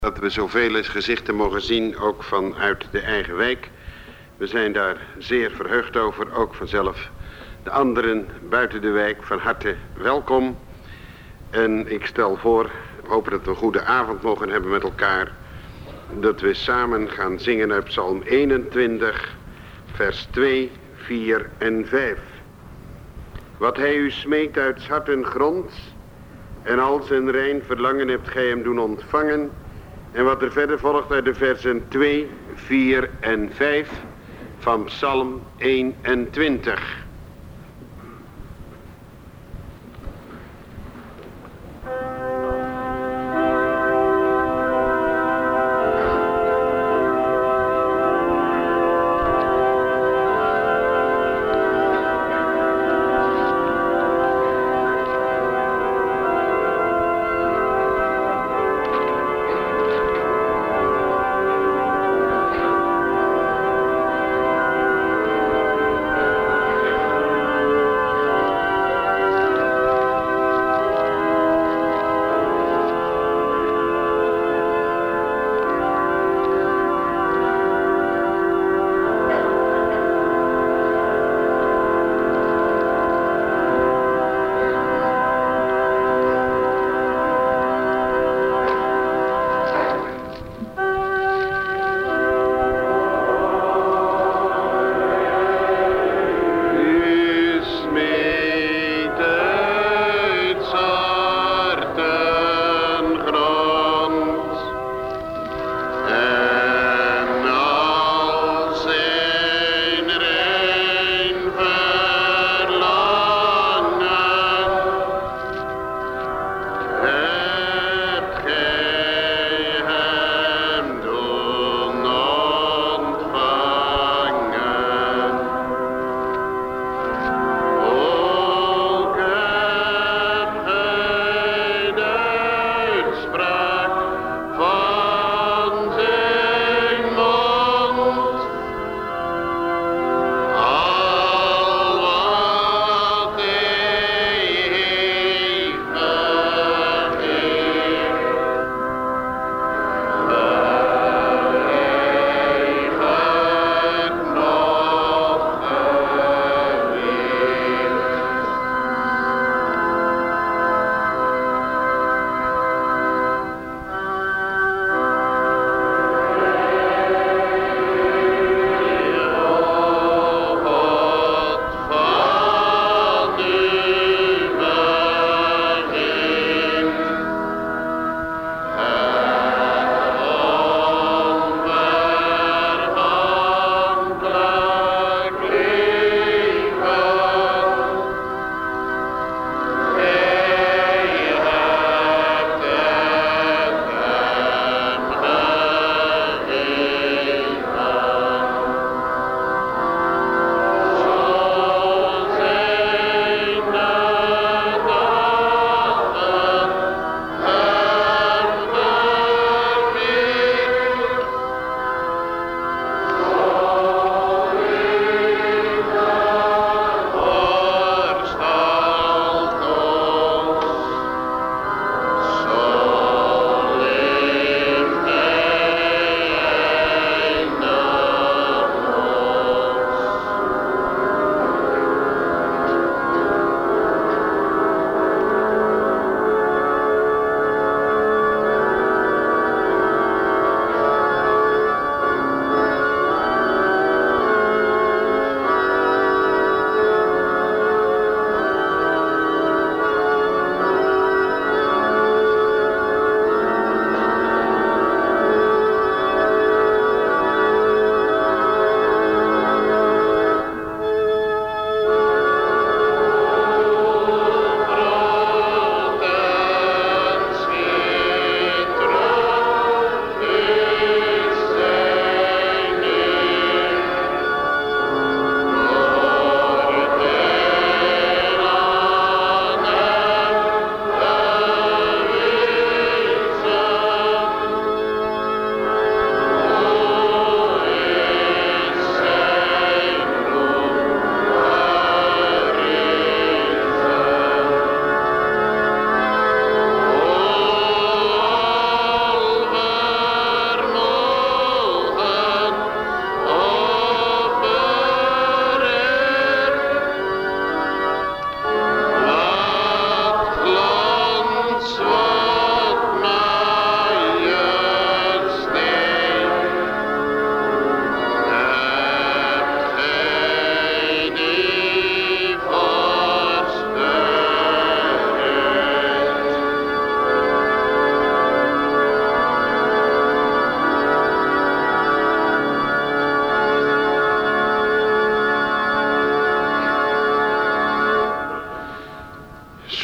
Dat we zoveel eens gezichten mogen zien, ook vanuit de eigen wijk. We zijn daar zeer verheugd over, ook vanzelf de anderen buiten de wijk van harte welkom. En ik stel voor, we hopen dat we een goede avond mogen hebben met elkaar, dat we samen gaan zingen uit Psalm 21, vers 2, 4 en 5. Wat hij u smeekt uit hart en grond, en al zijn rein verlangen hebt gij hem doen ontvangen. En wat er verder volgt uit de versen 2, 4 en 5 van Psalm 21.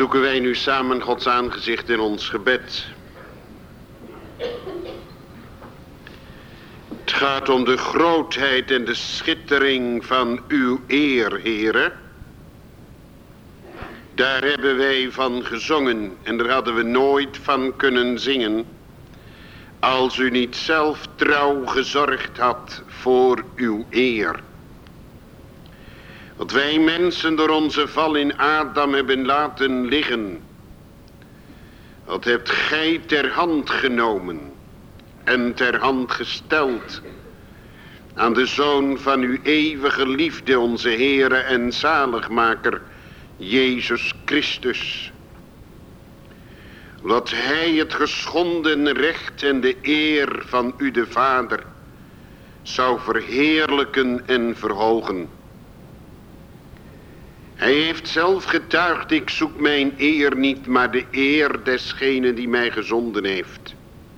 Zoeken wij nu samen Gods aangezicht in ons gebed. Het gaat om de grootheid en de schittering van uw eer, Heere. Daar hebben wij van gezongen en daar hadden we nooit van kunnen zingen, als u niet zelf trouw gezorgd had voor uw eer. Wat wij mensen door onze val in Adam hebben laten liggen, dat hebt gij ter hand genomen en ter hand gesteld aan de Zoon van uw eeuwige liefde, onze Heere en Zaligmaker, Jezus Christus. Dat hij het geschonden recht en de eer van u de Vader zou verheerlijken en verhogen. Hij heeft zelf getuigd, ik zoek mijn eer niet, maar de eer desgene die mij gezonden heeft.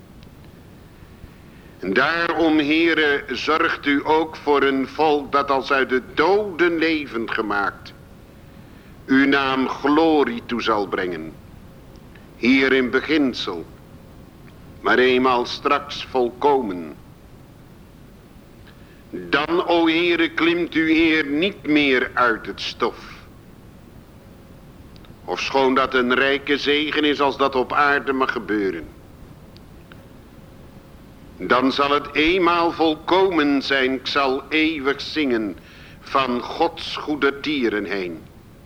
En daarom, Heere, zorgt u ook voor een volk dat als uit de doden levend gemaakt uw naam glorie toe zal brengen. Hier in beginsel, maar eenmaal straks volkomen. Dan, o Heere, klimt uw eer niet meer uit het stof. Ofschoon dat een rijke zegen is als dat op aarde mag gebeuren. Dan zal het eenmaal volkomen zijn, ik zal eeuwig zingen van Gods goede tieren heen.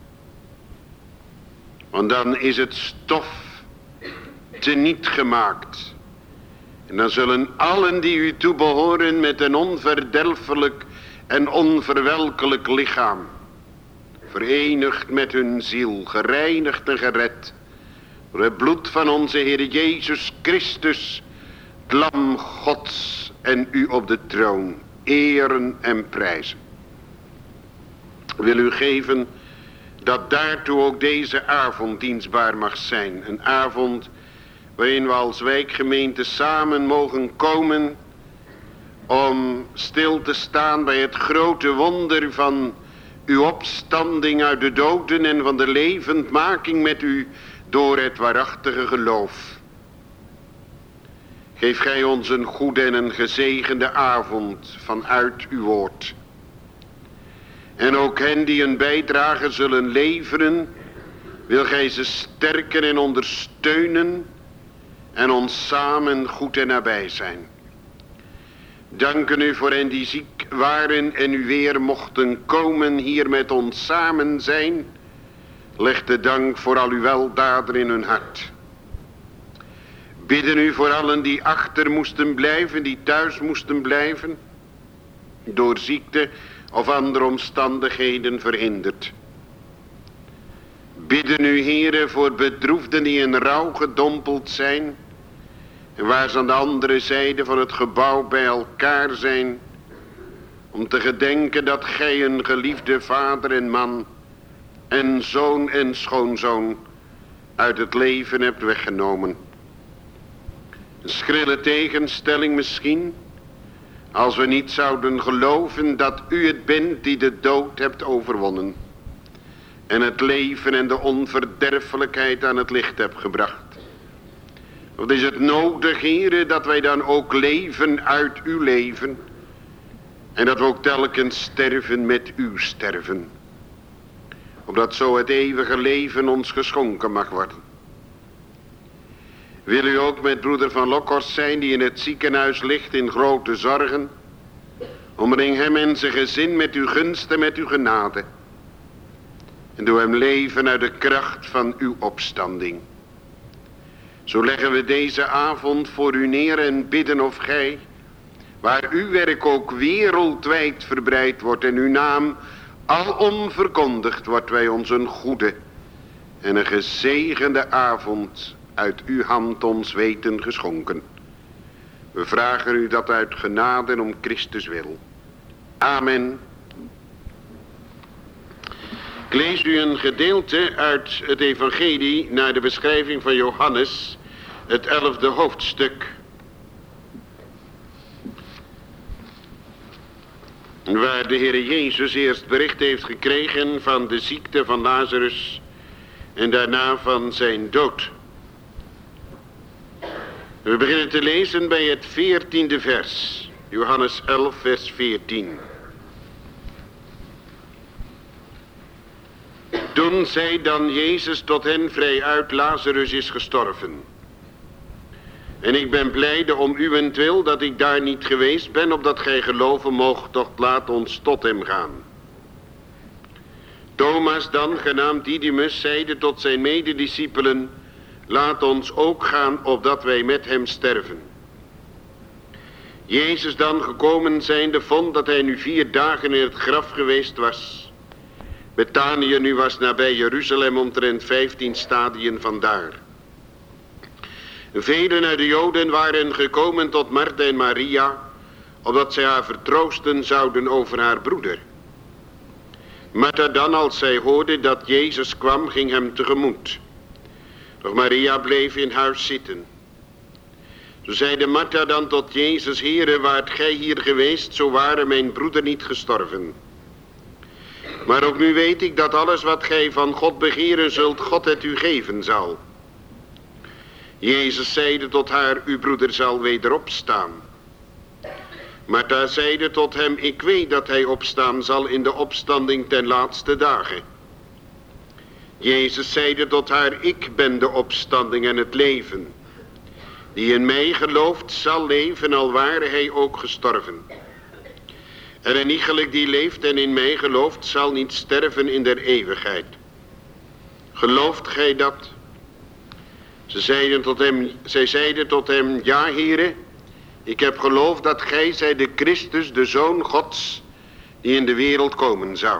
Want dan is het stof teniet gemaakt. En dan zullen allen die u toebehoren met een onverdelfelijk en onverwelkelijk lichaam, verenigd met hun ziel, gereinigd en gered door het bloed van onze Heer Jezus Christus, het Lam Gods, en u op de troon eren en prijzen. Wil u geven dat daartoe ook deze avond dienstbaar mag zijn. Een avond waarin we als wijkgemeente samen mogen komen om stil te staan bij het grote wonder van uw opstanding uit de doden en van de levendmaking met u door het waarachtige geloof. Geef gij ons een goede en een gezegende avond vanuit uw woord. En ook hen die een bijdrage zullen leveren, wil gij ze sterken en ondersteunen en ons samen goed en nabij zijn. Danken u voor hen die ziek waren en u weer mochten komen hier met ons samen zijn. Leg de dank voor al uw weldaden in hun hart. Bidden u voor allen die achter moesten blijven, die thuis moesten blijven, door ziekte of andere omstandigheden verhinderd. Bidden u, Heere, voor bedroefden die in rouw gedompeld zijn en waar ze aan de andere zijde van het gebouw bij elkaar zijn, om te gedenken dat gij een geliefde vader en man en zoon en schoonzoon uit het leven hebt weggenomen. Een schrille tegenstelling misschien, als we niet zouden geloven dat u het bent die de dood hebt overwonnen en het leven en de onverderfelijkheid aan het licht hebt gebracht. Wat is het nodig, Heere, dat wij dan ook leven uit uw leven en dat we ook telkens sterven met uw sterven, opdat zo het eeuwige leven ons geschonken mag worden. Wil u ook met broeder Van Lokhorst zijn die in het ziekenhuis ligt in grote zorgen. Omring hem en zijn gezin met uw gunst en met uw genade. En doe hem leven uit de kracht van uw opstanding. Zo leggen we deze avond voor u neer en bidden of gij, waar uw werk ook wereldwijd verbreid wordt en uw naam alom verkondigd wordt, wij ons een goede en een gezegende avond uit uw hand ons weten geschonken. We vragen u dat uit genade om Christus wil. Amen. Ik lees u een gedeelte uit het evangelie naar de beschrijving van Johannes, het 11e hoofdstuk. Waar de Heer Jezus eerst bericht heeft gekregen van de ziekte van Lazarus en daarna van zijn dood. We beginnen te lezen bij het 14e vers. Johannes 11 vers 14. Toen zei dan Jezus tot hen vrijuit, Lazarus is gestorven. En ik ben blijde om uwentwil dat ik daar niet geweest ben, opdat gij geloven moogt, doch laat ons tot hem gaan. Thomas dan, genaamd Didymus, zeide tot zijn medediscipelen, laat ons ook gaan, opdat wij met hem sterven. Jezus dan gekomen zijnde vond dat hij nu 4 dagen in het graf geweest was. Betanië nu was nabij Jeruzalem omtrent 15 stadien vandaar. Velen uit de Joden waren gekomen tot Martha en Maria, opdat zij haar vertroosten zouden over haar broeder. Martha dan, als zij hoorde dat Jezus kwam, ging hem tegemoet. Doch Maria bleef in huis zitten. Zo zeide Martha dan tot Jezus, Heere, waart gij hier geweest, zo ware mijn broeder niet gestorven. Maar ook nu weet ik dat alles wat gij van God begeren zult, God het u geven zal. Jezus zeide tot haar, uw broeder zal weder opstaan. Martha zeide tot hem, ik weet dat hij opstaan zal in de opstanding ten laatste dagen. Jezus zeide tot haar, ik ben de opstanding en het leven. Die in mij gelooft zal leven, al ware hij ook gestorven. En een iegelijk die leeft en in mij gelooft, zal niet sterven in der eeuwigheid. Gelooft gij dat? Zij zeiden tot hem, ja, Heere, ik heb geloofd dat gij zijt de Christus, de Zoon Gods, die in de wereld komen zou.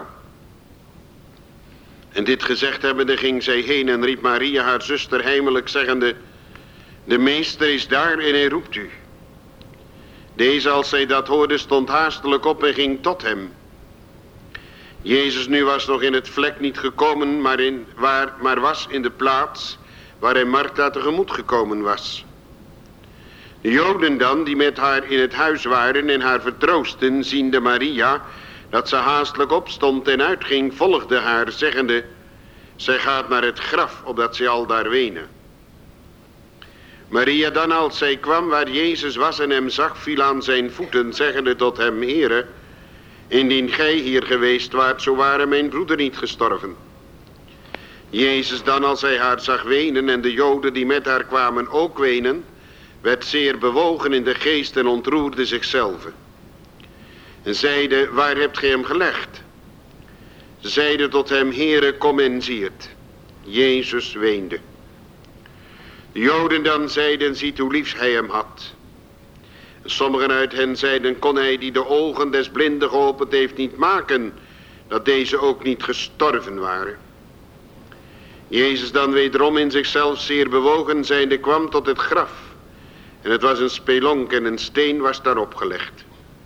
En dit gezegd hebbende ging zij heen en riep Maria haar zuster heimelijk zeggende, de meester is daar en hij roept u. Deze, als zij dat hoorde, stond haastelijk op en ging tot hem. Jezus nu was nog in het vlek niet gekomen, maar was in de plaats waar hij Martha tegemoet gekomen was. De Joden dan, die met haar in het huis waren en haar vertroosten, ziende Maria, dat ze haastelijk opstond en uitging, volgde haar, zeggende, zij gaat naar het graf, opdat zij al daar wenen. Maria dan, als zij kwam waar Jezus was en hem zag, viel aan zijn voeten, zeggende tot hem, Heere, indien gij hier geweest waart, zo ware mijn broeder niet gestorven. Jezus dan, als hij haar zag wenen en de Joden die met haar kwamen ook wenen, werd zeer bewogen in de geest en ontroerde zichzelf. En zeide, waar hebt gij hem gelegd? Ze zeiden tot hem, Heere, kom en zie het. Jezus weende. De Joden dan zeiden, ziet hoe lief hij hem had. En sommigen uit hen zeiden, kon hij die de ogen des blinden geopend heeft niet maken, dat deze ook niet gestorven waren. Jezus dan wederom in zichzelf zeer bewogen zijnde kwam tot het graf. En het was een spelonk en een steen was daarop gelegd.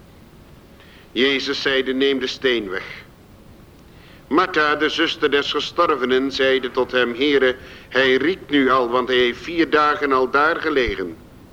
Jezus zeide, neem de steen weg. Martha, de zuster des gestorvenen, zeide tot hem, Heere, hij riekt nu al, want hij heeft 4 dagen al daar gelegen.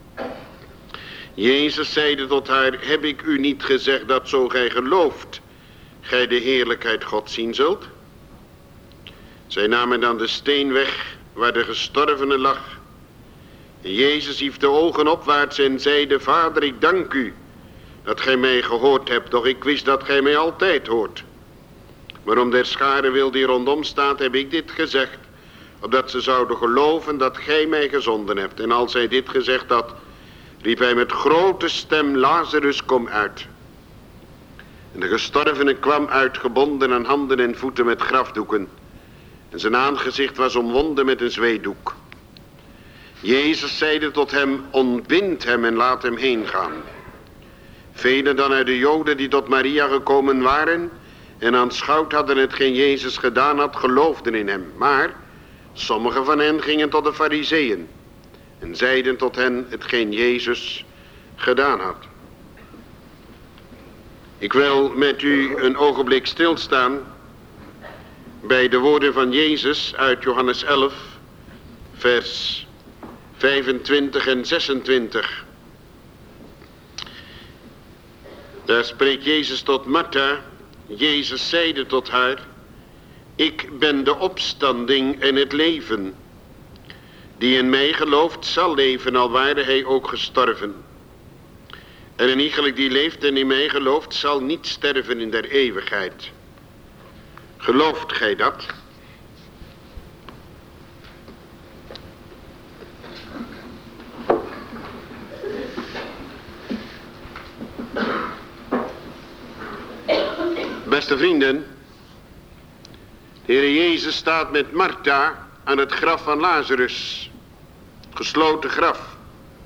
Jezus zeide tot haar, heb ik u niet gezegd dat zo gij gelooft, gij de heerlijkheid God zien zult? Zij namen dan de steen weg waar de gestorvene lag. En Jezus hief de ogen opwaarts en zeide, Vader, ik dank u dat gij mij gehoord hebt, doch ik wist dat gij mij altijd hoort. Maar om der schare wil die rondom staat, heb ik dit gezegd, opdat ze zouden geloven dat gij mij gezonden hebt. En als hij dit gezegd had, riep hij met grote stem, Lazarus, kom uit. En de gestorvene kwam uit, gebonden aan handen en voeten met grafdoeken. En zijn aangezicht was omwonden met een zweetdoek. Jezus zeide tot hem, ontbind hem en laat hem heen gaan. Velen dan uit de Joden die tot Maria gekomen waren en aanschouwd hadden hetgeen Jezus gedaan had, geloofden in hem. Maar sommigen van hen gingen tot de Farizeeën en zeiden tot hen hetgeen Jezus gedaan had. Ik wil met u een ogenblik stilstaan bij de woorden van Jezus uit Johannes 11, vers 25 en 26. Daar spreekt Jezus tot Martha. Jezus zeide tot haar, Ik ben de opstanding en het leven. Die in mij gelooft zal leven, al ware hij ook gestorven. En een iegelijk die leeft en in mij gelooft zal niet sterven in der eeuwigheid. Gelooft gij dat? Beste vrienden, de Heer Jezus staat met Martha aan het graf van Lazarus. Gesloten graf.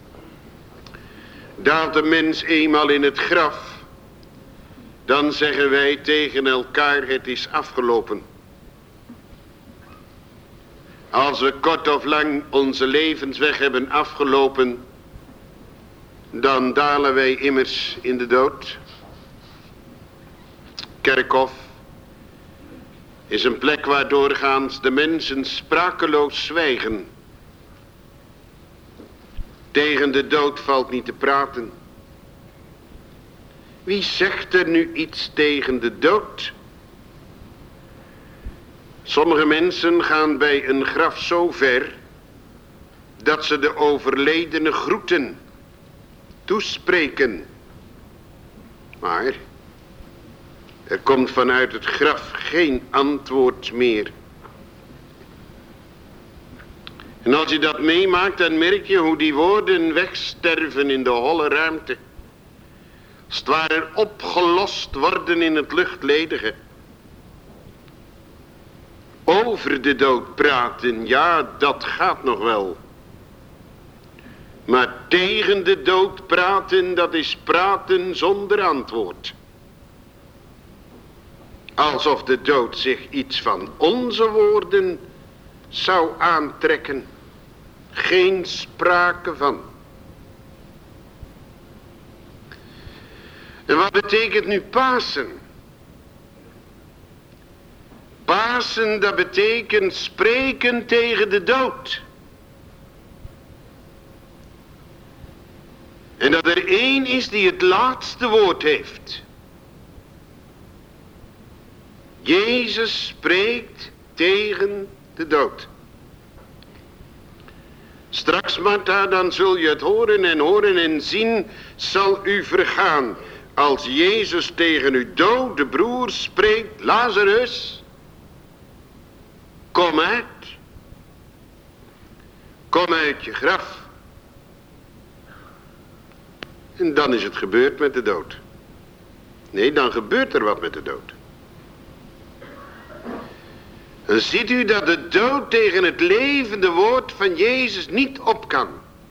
Daalt de mens eenmaal in het graf, dan zeggen wij tegen elkaar: het is afgelopen. Als we kort of lang onze levensweg hebben afgelopen, dan dalen wij immers in de dood. Kerkhof is een plek waar doorgaans de mensen sprakeloos zwijgen. Tegen de dood valt niet te praten. Wie zegt er nu iets tegen de dood? Sommige mensen gaan bij een graf zo ver dat ze de overledene groeten, toespreken. Maar er komt vanuit het graf geen antwoord meer. En als je dat meemaakt, dan merk je hoe die woorden wegsterven in de holle ruimte. Als het ware opgelost worden in het luchtledige. Over de dood praten, ja, dat gaat nog wel. Maar tegen de dood praten, dat is praten zonder antwoord. Alsof de dood zich iets van onze woorden zou aantrekken. Geen sprake van. En wat betekent nu Pasen? Pasen, dat betekent spreken tegen de dood. En dat er één is die het laatste woord heeft. Jezus spreekt tegen de dood. Straks, Martha, dan zul je het horen en zien zal u vergaan. Als Jezus tegen uw dode broer spreekt: Lazarus, kom uit. Kom uit je graf. En dan is het gebeurd met de dood. Nee, dan gebeurt er wat met de dood. Dan ziet u dat de dood tegen het levende woord van Jezus niet op kan.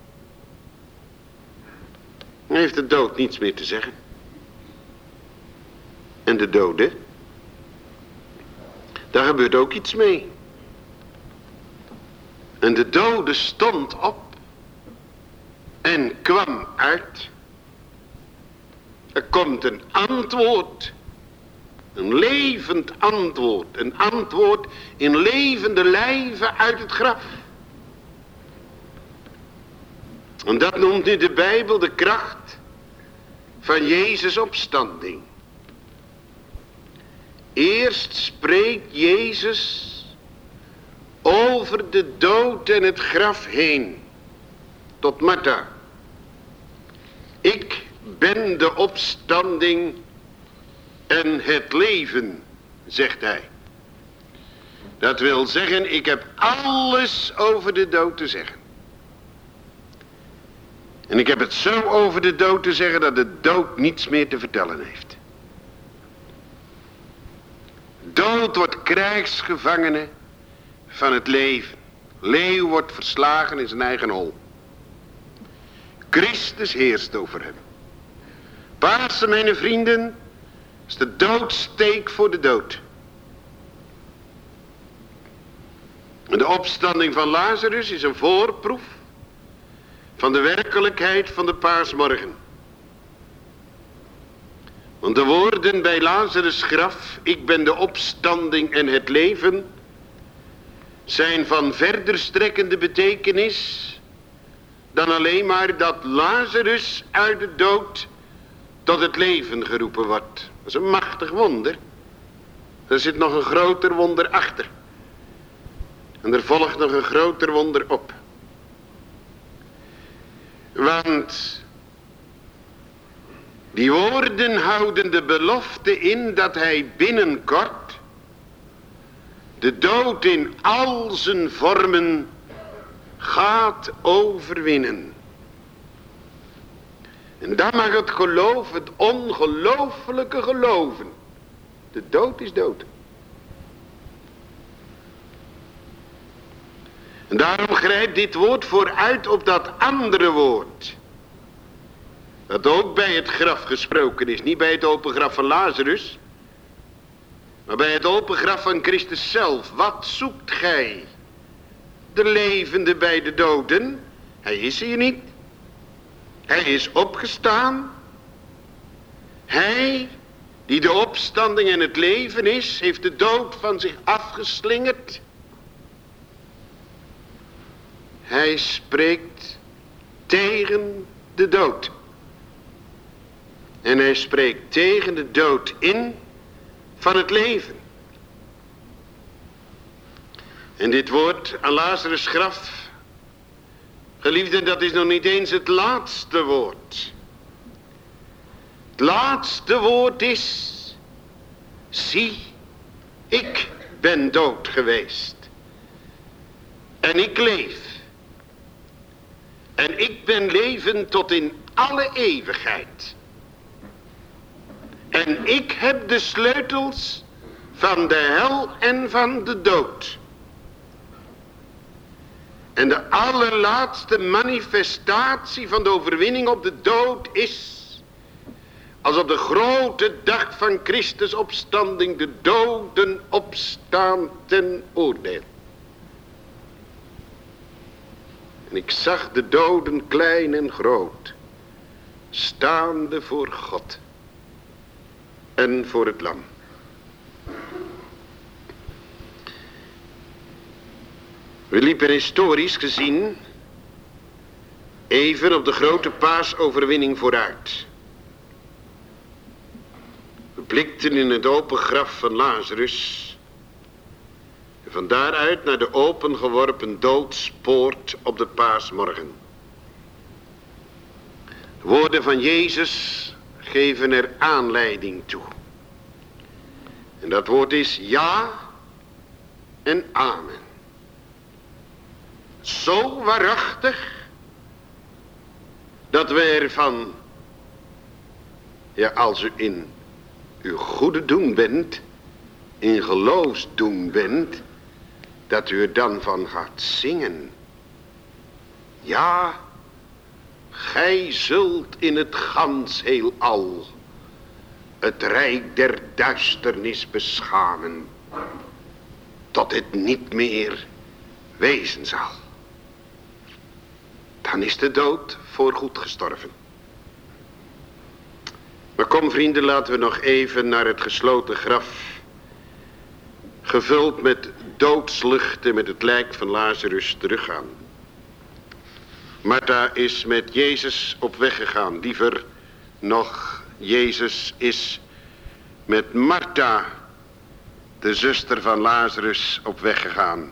Dan heeft de dood niets meer te zeggen. En de dode, daar gebeurt ook iets mee. En de dode stond op en kwam uit. Er komt een antwoord. Een levend antwoord. Een antwoord in levende lijven uit het graf. En dat noemt nu de Bijbel de kracht van Jezus' opstanding. Eerst spreekt Jezus over de dood en het graf heen. Tot Martha. Ik ben de opstanding en het leven, zegt hij. Dat wil zeggen, ik heb alles over de dood te zeggen. En ik heb het zo over de dood te zeggen dat de dood niets meer te vertellen heeft. Dood wordt krijgsgevangene van het leven. Leeuw wordt verslagen in zijn eigen hol. Christus heerst over hem. Pasen, mijn vrienden, is de doodsteek voor de dood. En de opstanding van Lazarus is een voorproef van de werkelijkheid van de paasmorgen. Want de woorden bij Lazarus' graf: ik ben de opstanding en het leven, zijn van verder strekkende betekenis dan alleen maar dat Lazarus uit de dood tot het leven geroepen wordt. Dat is een machtig wonder. Er zit nog een groter wonder achter. En er volgt nog een groter wonder op. Want die woorden houden de belofte in dat hij binnenkort de dood in al zijn vormen gaat overwinnen. En dan mag het geloof, het ongelooflijke geloven. De dood is dood. En daarom grijpt dit woord vooruit op dat andere woord. Dat ook bij het graf gesproken is. Niet bij het open graf van Lazarus. Maar bij het open graf van Christus zelf. Wat zoekt gij? De levende bij de doden? Hij is hier niet. Hij is opgestaan. Hij die de opstanding en het leven is, heeft de dood van zich afgeslingerd. Hij spreekt tegen de dood. En hij spreekt tegen de dood in van het leven. En dit woord aan Lazarus' graf, geliefden, dat is nog niet eens het laatste woord. Het laatste woord is, zie, ik ben dood geweest. En ik leef. En ik ben leven tot in alle eeuwigheid. En ik heb de sleutels van de hel en van de dood. En de allerlaatste manifestatie van de overwinning op de dood is, als op de grote dag van Christus opstanding de doden opstaan ten oordeel. En ik zag de doden klein en groot, staande voor God en voor het lam. We liepen historisch gezien even op de grote paasoverwinning vooruit. We blikten in het open graf van Lazarus. En van daaruit naar de opengeworpen doodspoort op de paasmorgen. De woorden van Jezus geven er aanleiding toe. En dat woord is ja en amen. Zo waarachtig dat we ervan, ja, als u in uw goede doen bent, in geloofsdoen bent, dat u er dan van gaat zingen. Ja, gij zult in het gans heelal het rijk der duisternis beschamen, tot het niet meer wezen zal. Dan is de dood voorgoed gestorven. Maar kom vrienden, laten we nog even naar het gesloten graf, gevuld met doodsluchten met het lijk van Lazarus, teruggaan. Martha is met Jezus op weg gegaan. Liever nog, Jezus is met Martha, de zuster van Lazarus, op weg gegaan.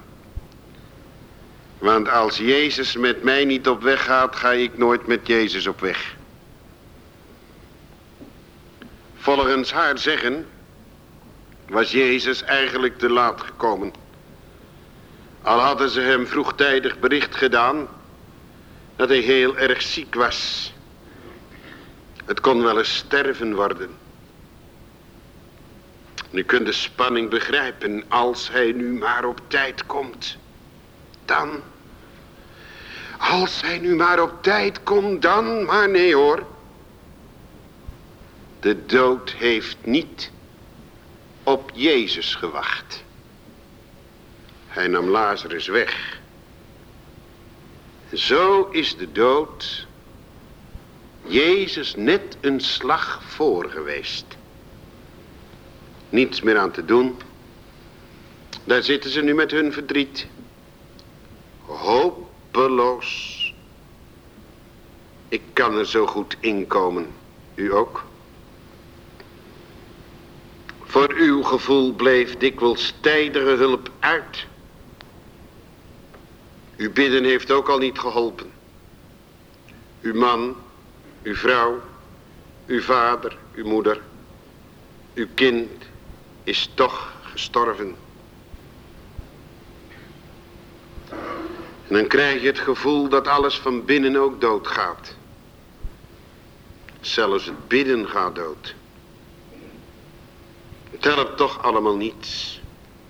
Want als Jezus met mij niet op weg gaat, ga ik nooit met Jezus op weg. Volgens haar zeggen was Jezus eigenlijk te laat gekomen. Al hadden ze hem vroegtijdig bericht gedaan dat hij heel erg ziek was. Het kon wel eens sterven worden. U kunt de spanning begrijpen, als hij nu maar op tijd komt, dan. Als hij nu maar op tijd komt, dan. Maar nee hoor. De dood heeft niet op Jezus gewacht. Hij nam Lazarus weg. Zo is de dood Jezus net een slag voor geweest. Niets meer aan te doen. Daar zitten ze nu met hun verdriet. Hopeloos. Ik kan er zo goed in komen. U ook? Voor uw gevoel bleef dikwijls tijdige hulp uit. Uw bidden heeft ook al niet geholpen. Uw man, uw vrouw, uw vader, uw moeder, uw kind is toch gestorven. En dan krijg je het gevoel dat alles van binnen ook doodgaat. Zelfs het bidden gaat dood. Het helpt toch allemaal niets.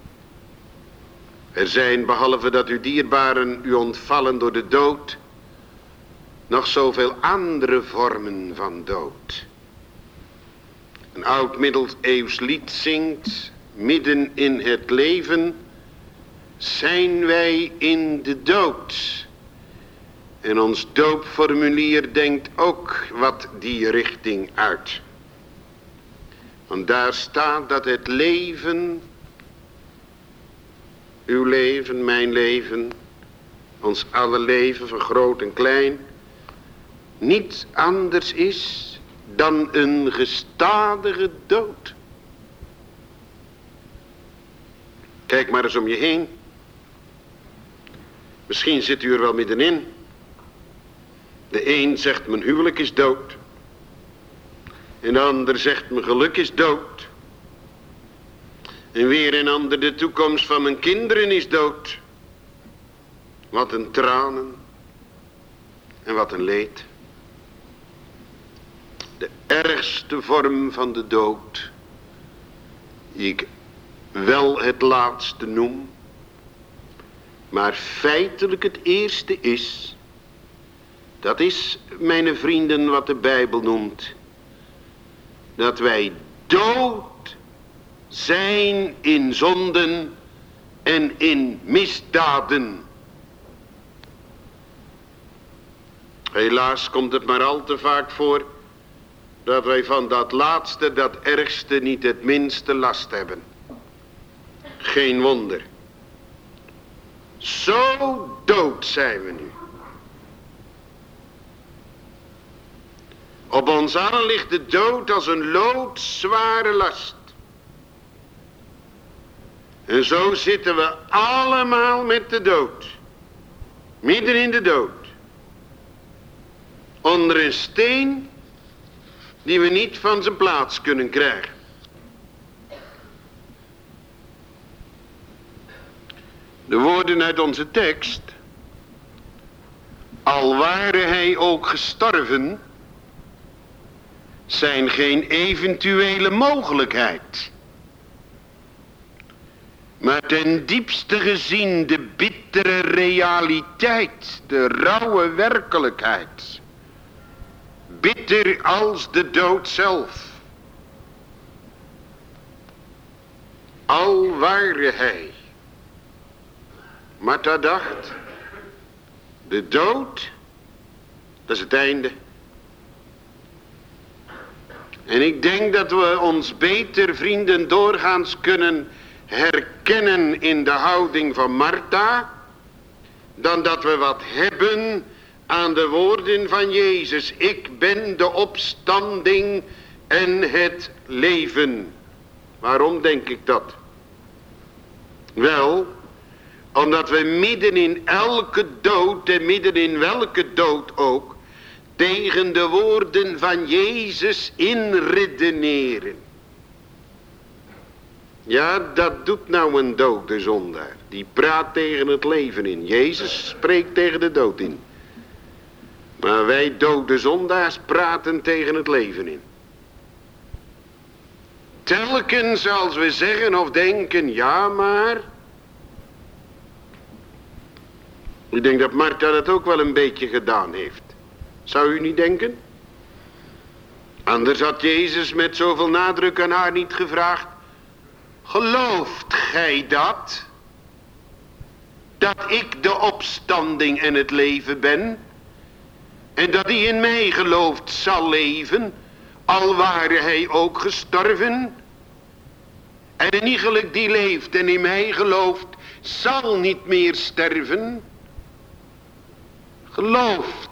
Er zijn, behalve dat uw dierbaren u ontvallen door de dood, nog zoveel andere vormen van dood. Een oud middeleeuws lied zingt, midden in het leven zijn wij in de dood. En ons doopformulier denkt ook wat die richting uit. Want daar staat dat het leven, uw leven, mijn leven, ons alle leven van groot en klein, niets anders is dan een gestadige dood. Kijk maar eens om je heen. Misschien zit u er wel middenin. De een zegt mijn huwelijk is dood. En de ander zegt mijn geluk is dood. En weer een ander de toekomst van mijn kinderen is dood. Wat een tranen. En wat een leed. De ergste vorm van de dood, die ik wel het laatste noem, maar feitelijk het eerste is, dat is, mijn vrienden, wat de Bijbel noemt, dat wij dood zijn in zonden en in misdaden. Helaas komt het maar al te vaak voor dat wij van dat laatste, dat ergste, niet het minste last hebben. Geen wonder. Zo dood zijn we nu. Op ons allen ligt de dood als een loodzware last. En zo zitten we allemaal met de dood. Midden in de dood. Onder een steen die we niet van zijn plaats kunnen krijgen. De woorden uit onze tekst. Al ware hij ook gestorven, zijn geen eventuele mogelijkheid. Maar ten diepste gezien de bittere realiteit, de rauwe werkelijkheid. Bitter als de dood zelf. Al ware hij. Martha dacht, de dood, dat is het einde. En ik denk dat we ons beter, vrienden, doorgaans kunnen herkennen in de houding van Martha, dan dat we wat hebben aan de woorden van Jezus. Ik ben de opstanding en het leven. Waarom denk ik dat? Wel, omdat we midden in elke dood en midden in welke dood ook tegen de woorden van Jezus inredeneren. Ja, dat doet nou een dode zondaar. Die praat tegen het leven in. Jezus spreekt tegen de dood in. Maar wij dode zondaars praten tegen het leven in. Telkens als we zeggen of denken, ja maar. Ik denk dat Martha dat ook wel een beetje gedaan heeft. Zou u niet denken? Anders had Jezus met zoveel nadruk aan haar niet gevraagd. Gelooft gij dat? Dat ik de opstanding en het leven ben? En dat die in mij gelooft zal leven, al ware hij ook gestorven? En een iegelijk die leeft en in mij gelooft, zal niet meer sterven? Gelooft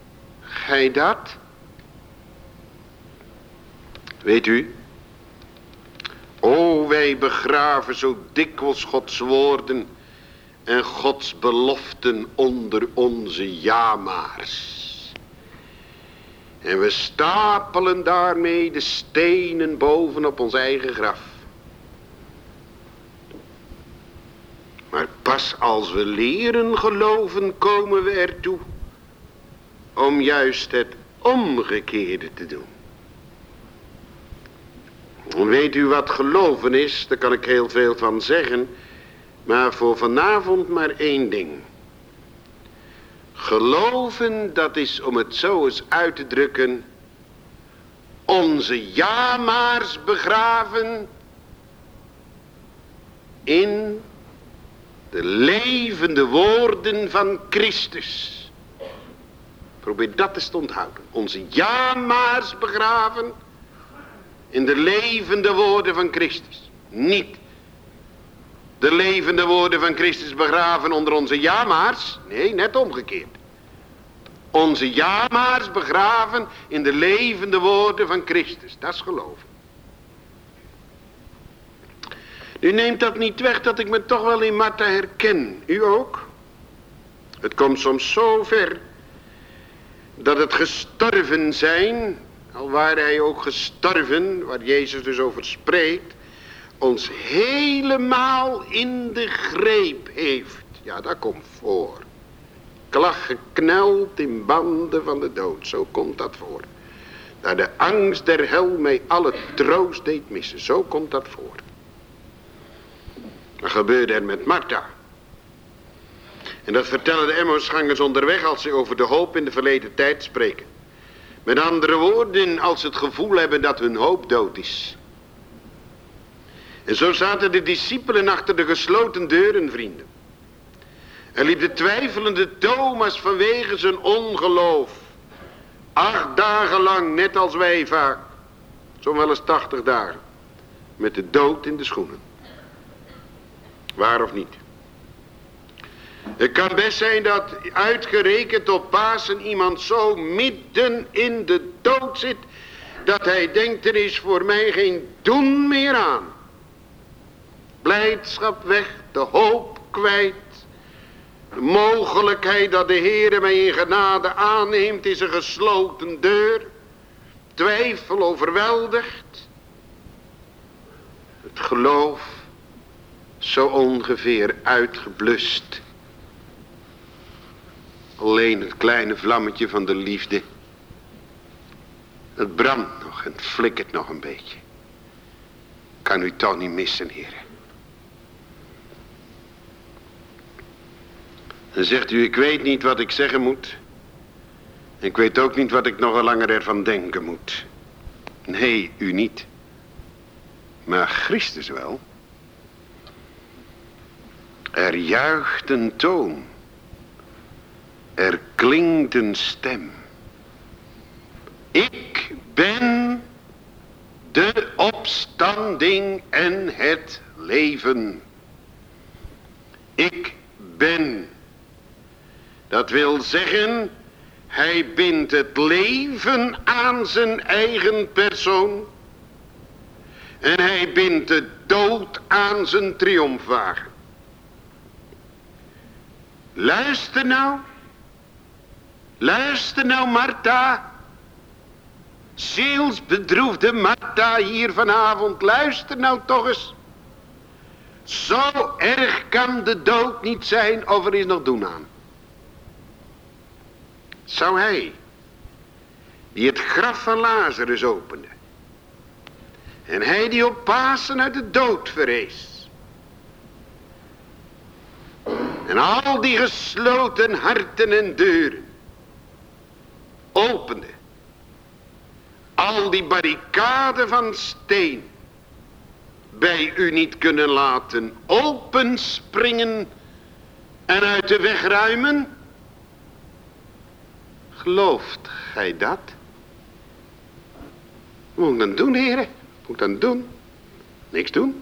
gij dat? Weet u, O, wij begraven zo dikwijls Gods woorden en Gods beloften onder onze ja-maars. En we stapelen daarmee de stenen bovenop ons eigen graf. Maar pas als we leren geloven, komen we ertoe om juist het omgekeerde te doen. Weet u wat geloven is? Daar kan ik heel veel van zeggen. Maar voor vanavond maar één ding. Geloven, dat is, om het zo eens uit te drukken, onze ja-maars begraven in de levende woorden van Christus. Probeer dat eens te onthouden. Onze ja-maars begraven in de levende woorden van Christus. Niet de levende woorden van Christus begraven onder onze ja-maars. Nee, net omgekeerd. Onze ja-maars begraven in de levende woorden van Christus. Dat is geloven. Nu neemt dat niet weg dat ik me toch wel in Martha herken. U ook? Het komt soms zo ver dat het gestorven zijn, al waar hij ook gestorven, waar Jezus dus over spreekt, ons helemaal in de greep heeft. Ja, dat komt voor. Ik lag gekneld in banden van de dood, zo komt dat voor. Dat de angst der hel mij alle troost deed missen, zo komt dat voor. Wat gebeurde er met Martha? En dat vertellen de Emmausgangers onderweg als ze over de hoop in de verleden tijd spreken. Met andere woorden, als ze het gevoel hebben dat hun hoop dood is. En zo zaten de discipelen achter de gesloten deuren, vrienden. Er liep de twijfelende Thomas vanwege zijn ongeloof. 8 dagen lang, net als wij vaak. Zo'n wel eens 80 dagen. Met de dood in de schoenen. Waar of niet? Het kan best zijn dat uitgerekend op Pasen iemand zo midden in de dood zit, dat hij denkt, er is voor mij geen doen meer aan. Blijdschap weg, de hoop kwijt. De mogelijkheid dat de Heere mij in genade aanneemt is een gesloten deur. Twijfel overweldigd. Het geloof zo ongeveer uitgeblust. Alleen het kleine vlammetje van de liefde. Het brandt nog en het flikkert nog een beetje. Kan u toch niet missen, heren. Dan zegt u, ik weet niet wat ik zeggen moet. Ik weet ook niet wat ik nog langer ervan denken moet. Nee, u niet. Maar Christus wel. Er juicht een toon. Er klinkt een stem. Ik ben de opstanding en het leven. Ik ben. Dat wil zeggen, hij bindt het leven aan zijn eigen persoon. En hij bindt de dood aan zijn triomfwagen. Luister nou. Luister nou, Martha. Zielsbedroefde Martha hier vanavond. Luister nou toch eens. Zo erg kan de dood niet zijn of er is nog doen aan. Zou hij, die het graf van Lazarus opende, en hij die op Pasen uit de dood verrees, en al die gesloten harten en deuren opende, al die barricaden van steen bij u niet kunnen laten openspringen en uit de weg ruimen? Gelooft gij dat? Wat moet ik dan doen, heren? Wat moet ik dan doen? Niks doen.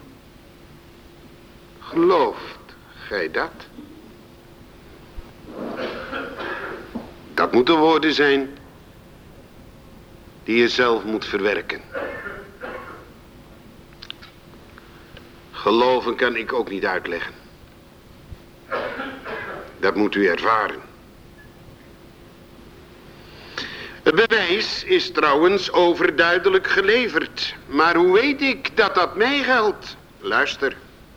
Gelooft gij dat? Dat moeten woorden zijn die je zelf moet verwerken. Geloven kan ik ook niet uitleggen. Dat moet u ervaren. Het bewijs is trouwens overduidelijk geleverd. Maar hoe weet ik dat dat mij geldt? Luister.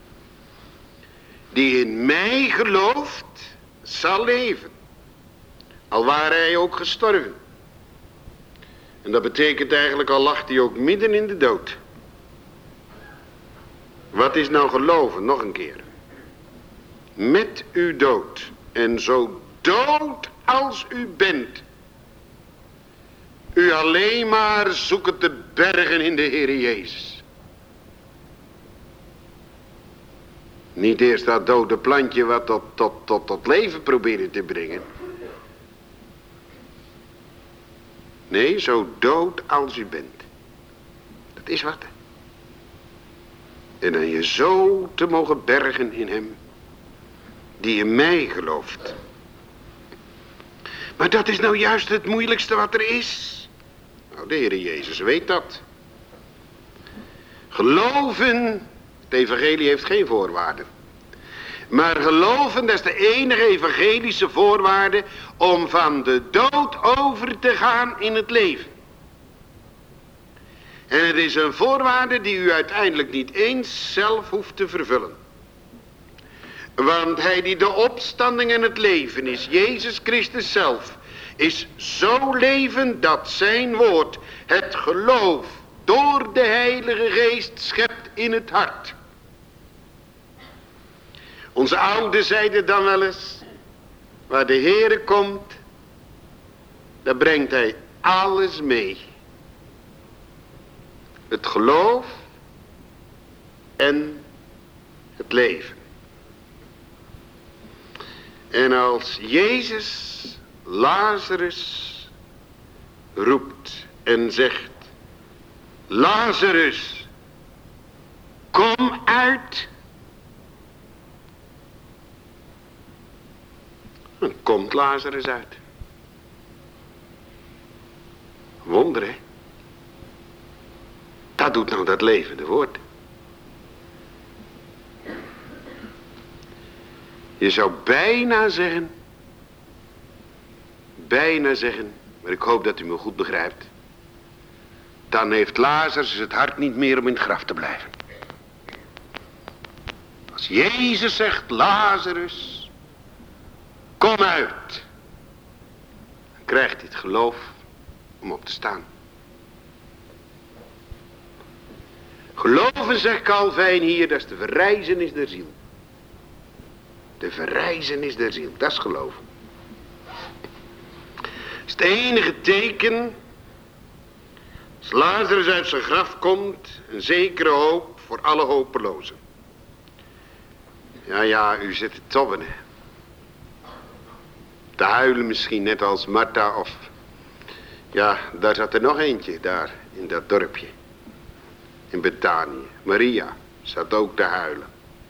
Die in mij gelooft, zal leven. Al ware hij ook gestorven. En dat betekent eigenlijk, al lag hij ook midden in de dood. Wat is nou geloven? Nog een keer. Met uw dood. En zo dood als u bent. U alleen maar zoekt te bergen in de Heer Jezus. Niet eerst dat dode plantje wat tot leven proberen te brengen. Nee, zo dood als u bent. Dat is wat. En dan je zo te mogen bergen in hem. Die in mij gelooft. Maar dat is nou juist het moeilijkste wat er is. Nou, de Heer Jezus weet dat. Geloven, het evangelie heeft geen voorwaarden. Maar geloven, dat is de enige evangelische voorwaarde om van de dood over te gaan in het leven. En het is een voorwaarde die u uiteindelijk niet eens zelf hoeft te vervullen. Want hij die de opstanding en het leven is, Jezus Christus zelf, is zo levend dat zijn woord het geloof door de Heilige Geest schept in het hart. Onze ouden zeiden dan wel eens, waar de Heere komt, dan brengt hij alles mee. Het geloof en het leven. En als Jezus Lazarus roept en zegt, Lazarus, kom uit. Dan komt Lazarus uit. Wonder, hè? Dat doet nou dat levende woord. Je zou bijna zeggen, maar ik hoop dat u me goed begrijpt. Dan heeft Lazarus het hart niet meer om in het graf te blijven. Als Jezus zegt, Lazarus, kom uit. Dan krijgt hij het geloof om op te staan. Geloven, zegt Calvijn hier, dat is de verrijzenis der ziel. De verrijzenis der ziel, dat is geloven. Dat is het enige teken, als Lazarus uit zijn graf komt, een zekere hoop voor alle hopelozen. Ja, u zit te tobben, hè. Te huilen misschien, net als Martha of... Ja, daar zat er nog eentje, daar, in dat dorpje. In Betanië. Maria zat ook te huilen.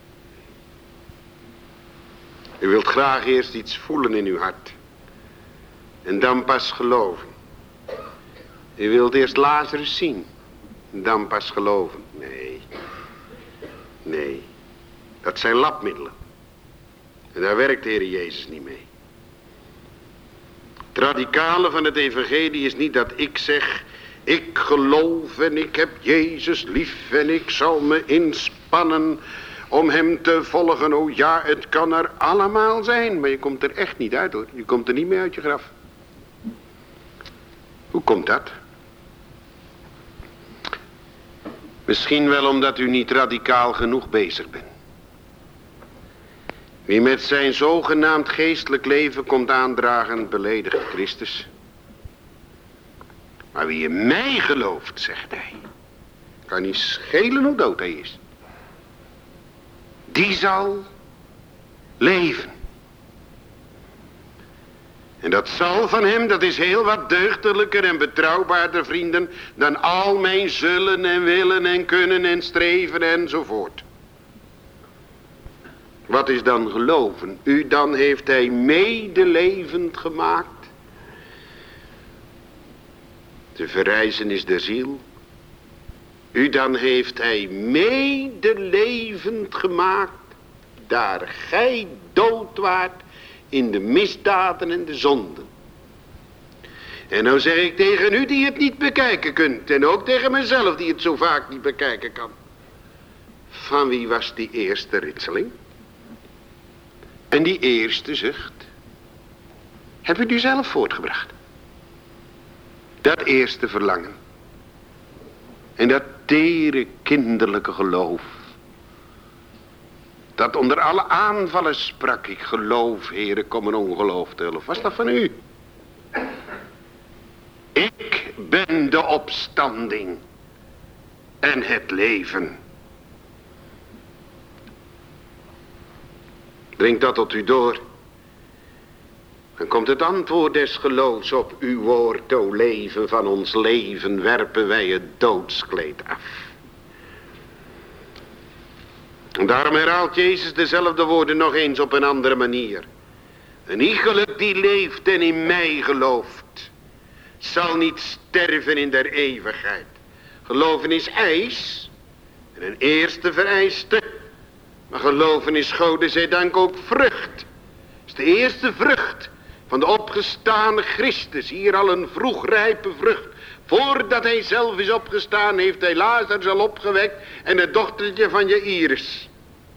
U wilt graag eerst iets voelen in uw hart. En dan pas geloven. U wilt eerst Lazarus zien. En dan pas geloven. Nee. Dat zijn labmiddelen. En daar werkt de Heer Jezus niet mee. Het radicale van het evangelie is niet dat ik zeg, ik geloof en ik heb Jezus lief en ik zal me inspannen om hem te volgen. Oh ja, het kan er allemaal zijn, maar je komt er echt niet uit, hoor. Je komt er niet meer uit je graf. Hoe komt dat? Misschien wel omdat u niet radicaal genoeg bezig bent. Wie met zijn zogenaamd geestelijk leven komt aandragen, beledigt Christus. Maar wie in mij gelooft, zegt hij, kan niet schelen hoe dood hij is. Die zal leven. En dat zal van hem, dat is heel wat deugdelijker en betrouwbaarder, vrienden, dan al mijn zullen en willen en kunnen en streven enzovoort. Wat is dan geloven? U dan heeft hij medelevend gemaakt. De verrijzenis der ziel. U dan heeft hij medelevend gemaakt, daar gij dood waart in de misdaden en de zonden. En nou zeg ik tegen u die het niet bekijken kunt, en ook tegen mezelf die het zo vaak niet bekijken kan. Van wie was die eerste ritseling? En die eerste zucht? Heb u zelf voortgebracht? Dat eerste verlangen. En dat tere kinderlijke geloof. Dat onder alle aanvallen sprak, ik geloof, Heere, kom een ongeloof te hulp. Was dat van u? Ik ben de opstanding en het leven. Dringt dat tot u door. Dan komt het antwoord des geloofs op uw woord, o leven. Van ons leven werpen wij het doodskleed af. En daarom herhaalt Jezus dezelfde woorden nog eens op een andere manier. Een iegelijk die leeft en in mij gelooft, zal niet sterven in der eeuwigheid. Geloven is eis en een eerste vereiste. Maar geloven is Gode zij dank ook vrucht. Het is de eerste vrucht van de opgestane Christus. Hier al een vroegrijpe vrucht. Voordat hij zelf is opgestaan, heeft hij Lazarus al opgewekt en het dochtertje van Jaïrus.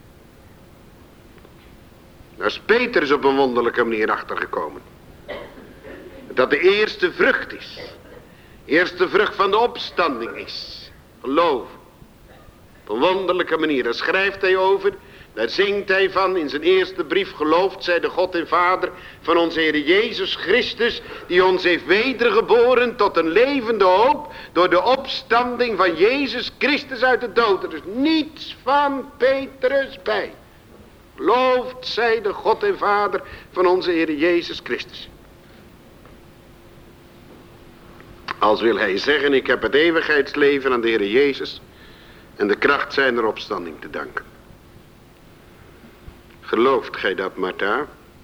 Daar is Petrus op een wonderlijke manier achtergekomen. Dat de eerste vrucht is. De eerste vrucht van de opstanding is. Geloof. Op een wonderlijke manier. Daar schrijft hij over. Daar zingt hij van in zijn eerste brief. Geloofd zij de God en Vader van onze Heer Jezus Christus. Die ons heeft wedergeboren tot een levende hoop. Door de opstanding van Jezus Christus uit de dood. Er is niets van Petrus bij. Geloofd zij de God en Vader van onze Heer Jezus Christus. Als wil hij zeggen, ik heb het eeuwigheidsleven aan de Heer Jezus en de kracht zijner opstanding te danken. Gelooft gij dat, Martha?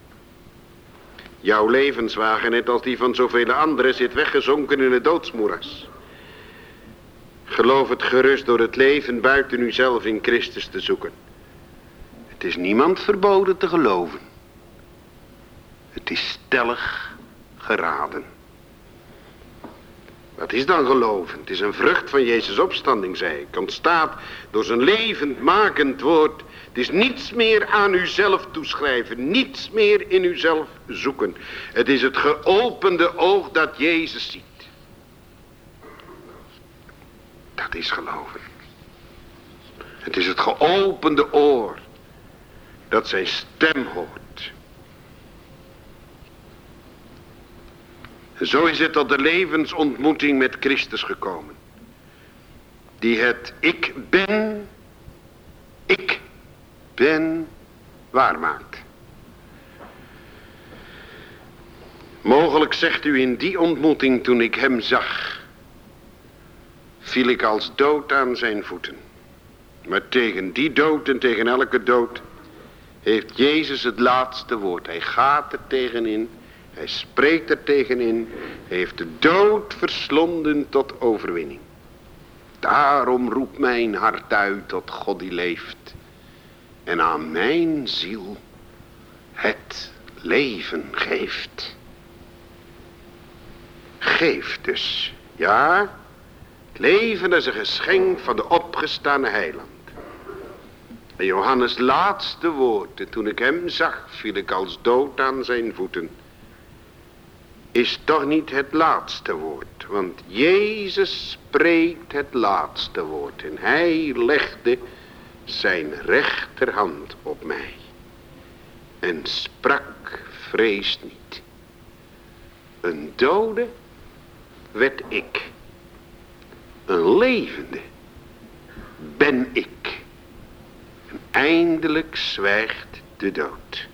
Jouw levenswagen, net als die van zoveel anderen, zit weggezonken in het doodsmoeras. Geloof het gerust door het leven buiten uzelf in Christus te zoeken. Het is niemand verboden te geloven. Het is stellig geraden. Wat is dan geloven? Het is een vrucht van Jezus' opstanding, zei ik. Ontstaat door zijn levendmakend woord. Het is niets meer aan uzelf toeschrijven. Niets meer in uzelf zoeken. Het is het geopende oog dat Jezus ziet. Dat is geloven. Het is het geopende oor dat zijn stem hoort. Zo is het tot de levensontmoeting met Christus gekomen. Die het ik ben waarmaakt. Mogelijk zegt u in die ontmoeting toen ik hem zag, viel ik als dood aan zijn voeten. Maar tegen die dood en tegen elke dood heeft Jezus het laatste woord. Hij gaat er tegenin. Hij spreekt er tegenin. Hij heeft de dood verslonden tot overwinning. Daarom roept mijn hart uit tot God die leeft. En aan mijn ziel het leven geeft. Geeft dus. Ja, het leven is een geschenk van de opgestane heiland. En Johannes' laatste woord, en toen ik hem zag, viel ik als dood aan zijn voeten, is toch niet het laatste woord. Want Jezus spreekt het laatste woord. En hij legde zijn rechterhand op mij. En sprak, vrees niet. Een dode werd ik. Een levende ben ik. En eindelijk zwijgt de dood.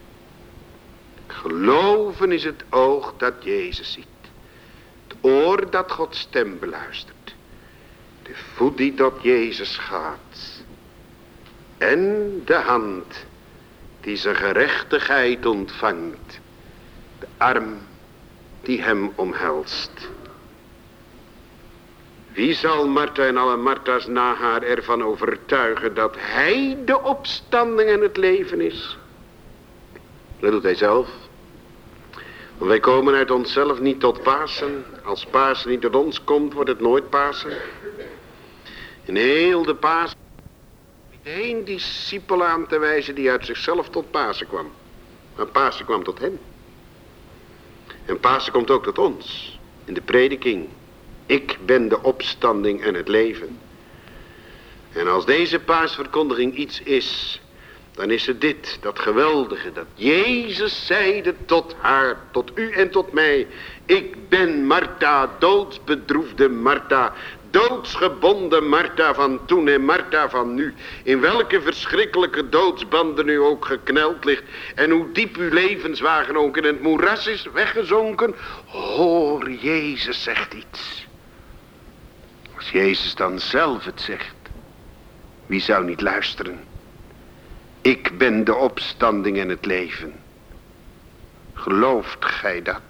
Geloven is het oog dat Jezus ziet. Het oor dat Gods stem beluistert. De voet die tot Jezus gaat. En de hand die zijn gerechtigheid ontvangt. De arm die hem omhelst. Wie zal Martha en alle Martha's na haar ervan overtuigen dat hij de opstanding en het leven is? Dat doet hij zelf. Want wij komen uit onszelf niet tot Pasen. Als Pasen niet tot ons komt, wordt het nooit Pasen. In heel de Pasen niet één discipel aan te wijzen die uit zichzelf tot Pasen kwam. Maar Pasen kwam tot hem. En Pasen komt ook tot ons. In de prediking. Ik ben de opstanding en het leven. En als deze paasverkondiging iets is, dan is het dit, dat geweldige, dat Jezus zeide tot haar, tot u en tot mij: ik ben Martha, doodsbedroefde Martha, doodsgebonden Martha van toen en Martha van nu. In welke verschrikkelijke doodsbanden u ook gekneld ligt en hoe diep uw levenswagen ook in het moeras is weggezonken. Hoor, Jezus zegt iets. Als Jezus dan zelf het zegt, wie zou niet luisteren? Ik ben de opstanding en het leven. Gelooft gij dat?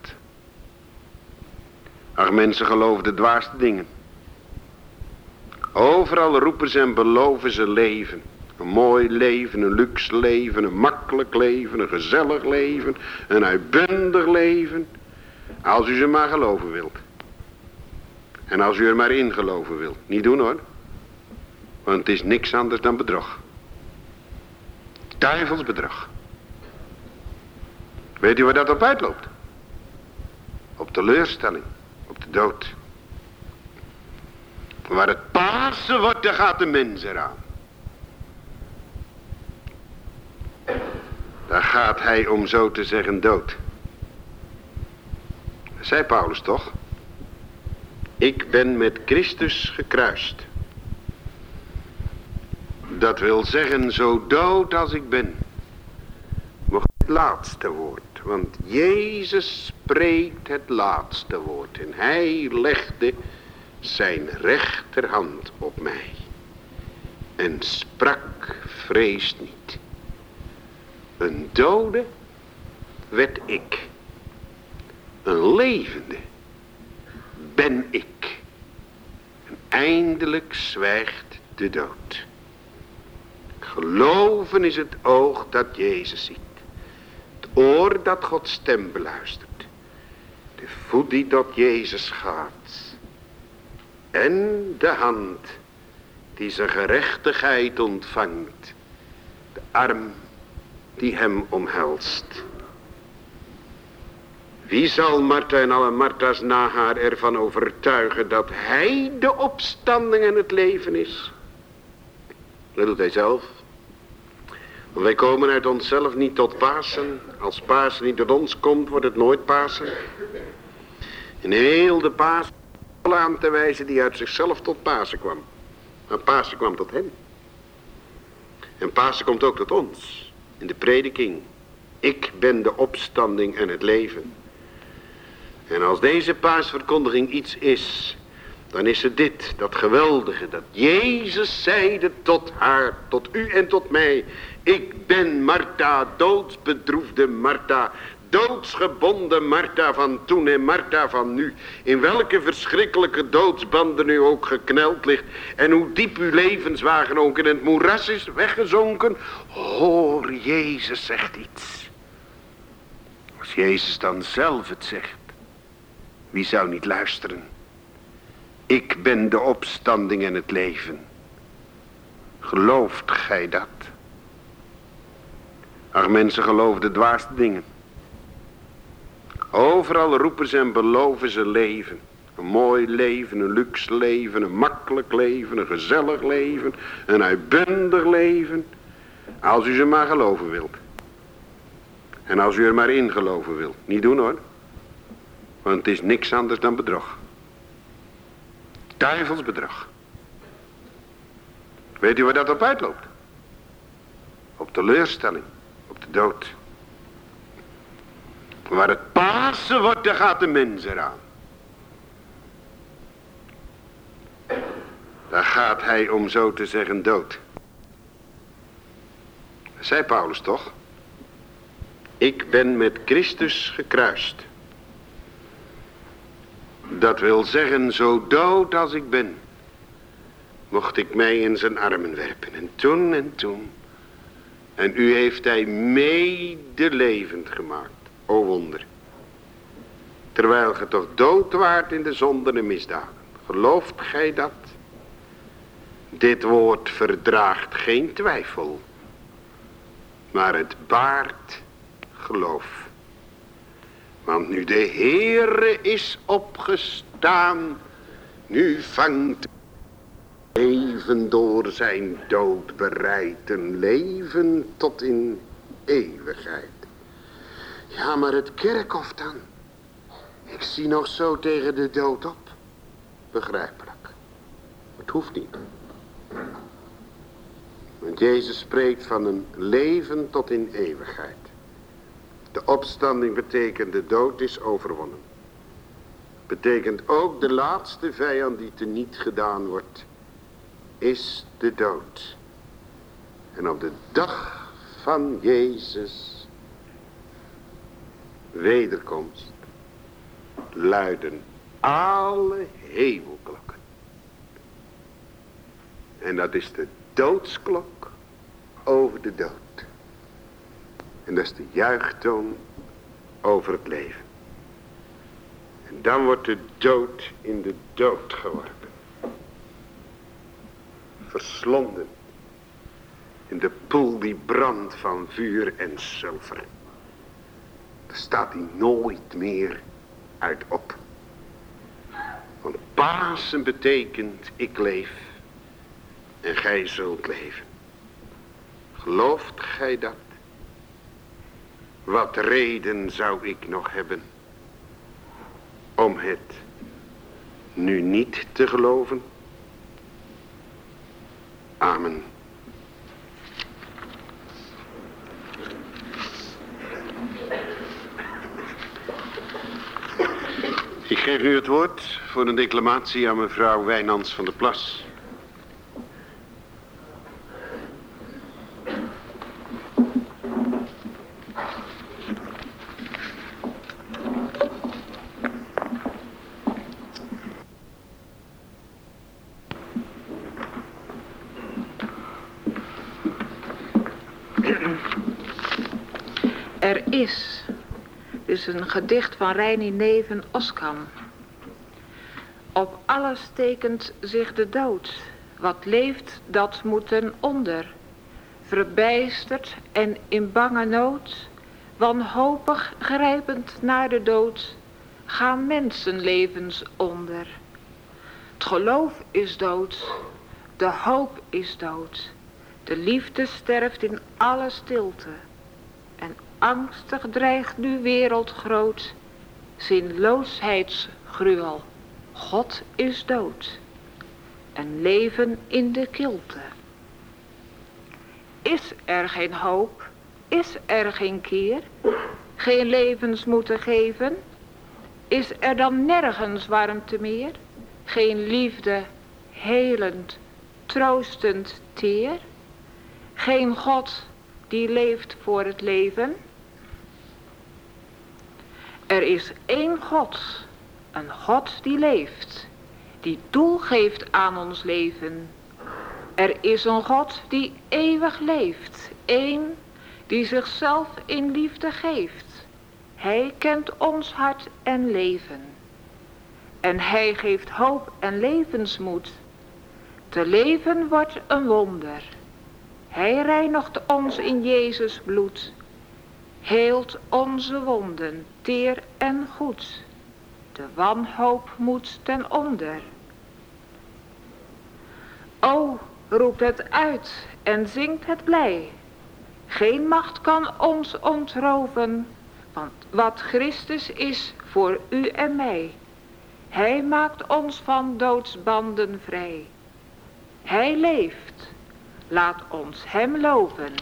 Ach, mensen geloven de dwaasste dingen. Overal roepen ze en beloven ze leven. Een mooi leven, een luxe leven, een makkelijk leven, een gezellig leven, een uitbundig leven. Als u ze maar geloven wilt. En als u er maar in geloven wilt. Niet doen hoor. Want het is niks anders dan bedrog. Duivelsbedrog. Weet u waar dat op uitloopt? Op teleurstelling. Op de dood. Waar het Pasen wordt, daar gaat de mens eraan. Daar gaat hij, om zo te zeggen, dood. Dat zei Paulus toch? Ik ben met Christus gekruist. Dat wil zeggen, zo dood als ik ben. Mocht het laatste woord. Want Jezus spreekt het laatste woord. En hij legde zijn rechterhand op mij. En sprak: vrees niet. Een dode werd ik. Een levende ben ik. En eindelijk zwijgt de dood. Geloven is het oog dat Jezus ziet. Het oor dat Gods stem beluistert. De voet die tot Jezus gaat. En de hand die zijn gerechtigheid ontvangt. De arm die hem omhelst. Wie zal Martha en alle Martha's na haar ervan overtuigen dat hij de opstanding en het leven is? Dat doet hij zelf. Want wij komen uit onszelf niet tot Pasen. Als Pasen niet tot ons komt, wordt het nooit Pasen. In heel de Pasen aan te wijzen die uit zichzelf tot Pasen kwam. Maar Pasen kwam tot hem. En Pasen komt ook tot ons. In de prediking. Ik ben de opstanding en het leven. En als deze paasverkondiging iets is, dan is het dit, dat geweldige, dat Jezus zeide tot haar, tot u en tot mij: ik ben Martha, doodsbedroefde Martha, doodsgebonden Martha van toen en Martha van nu. In welke verschrikkelijke doodsbanden u ook gekneld ligt en hoe diep uw levenswagen ook in het moeras is weggezonken. Hoor, Jezus zegt iets. Als Jezus dan zelf het zegt, wie zou niet luisteren? Ik ben de opstanding en het leven. Gelooft gij dat? Ach, mensen geloven de dwaasste dingen. Overal roepen ze en beloven ze leven. Een mooi leven, een luxe leven, een makkelijk leven, een gezellig leven, een uitbundig leven. Als u ze maar geloven wilt. En als u er maar in geloven wilt. Niet doen hoor. Want het is niks anders dan bedrog. Duivelsbedrog. Weet u waar dat op uitloopt? Op teleurstelling. Op de dood. Waar het Pasen wordt, daar gaat de mens eraan. Daar gaat hij, om zo te zeggen, dood. Dat zei Paulus toch? Ik ben met Christus gekruist. Dat wil zeggen, zo dood als ik ben, mocht ik mij in zijn armen werpen. En toen. En u heeft hij medelevend gemaakt. O wonder. Terwijl ge toch dood waart in de zonden en misdaden. Gelooft gij dat? Dit woord verdraagt geen twijfel. Maar het baart geloof. Want nu de Heere is opgestaan, nu vangt leven door zijn dood bereid, een leven tot in eeuwigheid. Ja, maar het kerkhof dan? Ik zie nog zo tegen de dood op. Begrijpelijk. Het hoeft niet. Want Jezus spreekt van een leven tot in eeuwigheid. De opstanding betekent de dood is overwonnen. Betekent ook de laatste vijand die teniet gedaan wordt, is de dood. En op de dag van Jezus wederkomst luiden alle hemelklokken. En dat is de doodsklok over de dood. En dat is de juichtoon over het leven. En dan wordt de dood in de dood geworpen. Verslonden in de poel die brandt van vuur en zilver. Daar staat hij nooit meer uit op. Want Pasen betekent ik leef en gij zult leven. Gelooft gij dat? Wat reden zou ik nog hebben om het nu niet te geloven? Amen. Ik geef nu het woord voor een declamatie aan mevrouw Wijnands van der Plas. Er is dus een gedicht van Reinier Neven Oskam. Op alles tekent zich de dood. Wat leeft, dat moet ten onder. Verbijsterd en in bange nood, wanhopig grijpend naar de dood, gaan mensenlevens onder. Het geloof is dood, de hoop is dood. De liefde sterft in alle stilte. En angstig dreigt nu wereldgroot, zinloosheidsgruwel. God is dood. En leven in de kilte. Is er geen hoop? Is er geen keer? Geen levens moeten geven? Is er dan nergens warmte meer? Geen liefde, helend, troostend, teer? Geen God die leeft voor het leven? Er is één God, een God die leeft, die doel geeft aan ons leven. Er is een God die eeuwig leeft, één die zichzelf in liefde geeft. Hij kent ons hart en leven. En hij geeft hoop en levensmoed. Te leven wordt een wonder. Hij reinigt ons in Jezus bloed. Heelt onze wonden, teer en goed. De wanhoop moet ten onder. O, roept het uit en zingt het blij. Geen macht kan ons ontroven, want wat Christus is voor u en mij. Hij maakt ons van doodsbanden vrij. Hij leeft, laat ons hem loven.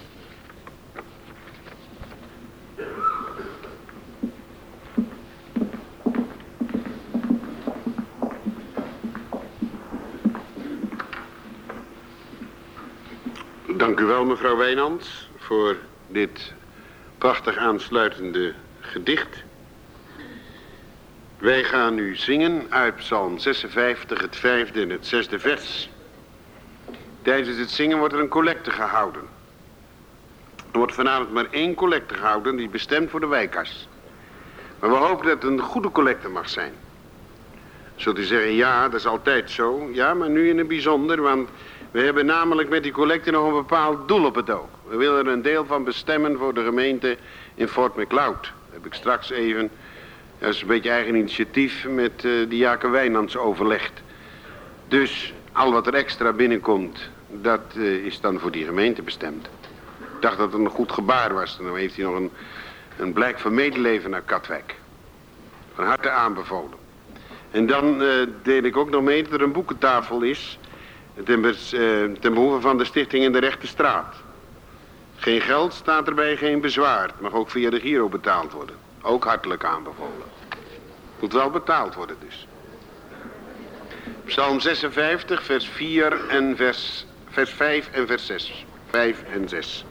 Dank u wel, mevrouw Wijnands, voor dit prachtig aansluitende gedicht. Wij gaan nu zingen uit Psalm 56, het 5e en het 6e vers. Tijdens het zingen wordt er een collecte gehouden. Er wordt vanavond maar 1 collecte gehouden, die is bestemd voor de wijkas. Maar we hopen dat het een goede collecte mag zijn. Zult u zeggen, ja, dat is altijd zo. Ja, maar nu in het bijzonder, want we hebben namelijk met die collecte nog een bepaald doel op het oog. We willen er een deel van bestemmen voor de gemeente in Fort McLeod. Dat heb ik straks even, dat is een beetje eigen initiatief, met die Jaken Wijnands overlegd. Dus al wat er extra binnenkomt, dat is dan voor die gemeente bestemd. Ik dacht dat het een goed gebaar was. Dan heeft hij nog een blijk van medeleven naar Katwijk. Van harte aanbevolen. En dan deel ik ook nog mee dat er een boekentafel is ten behoeve van de stichting in de Rechte Straat. Geen geld staat erbij, geen bezwaar. Het mag ook via de Giro betaald worden. Ook hartelijk aanbevolen. Moet wel betaald worden dus. Psalm 56, vers 4 en vers 5 en vers 6. 5 en 6.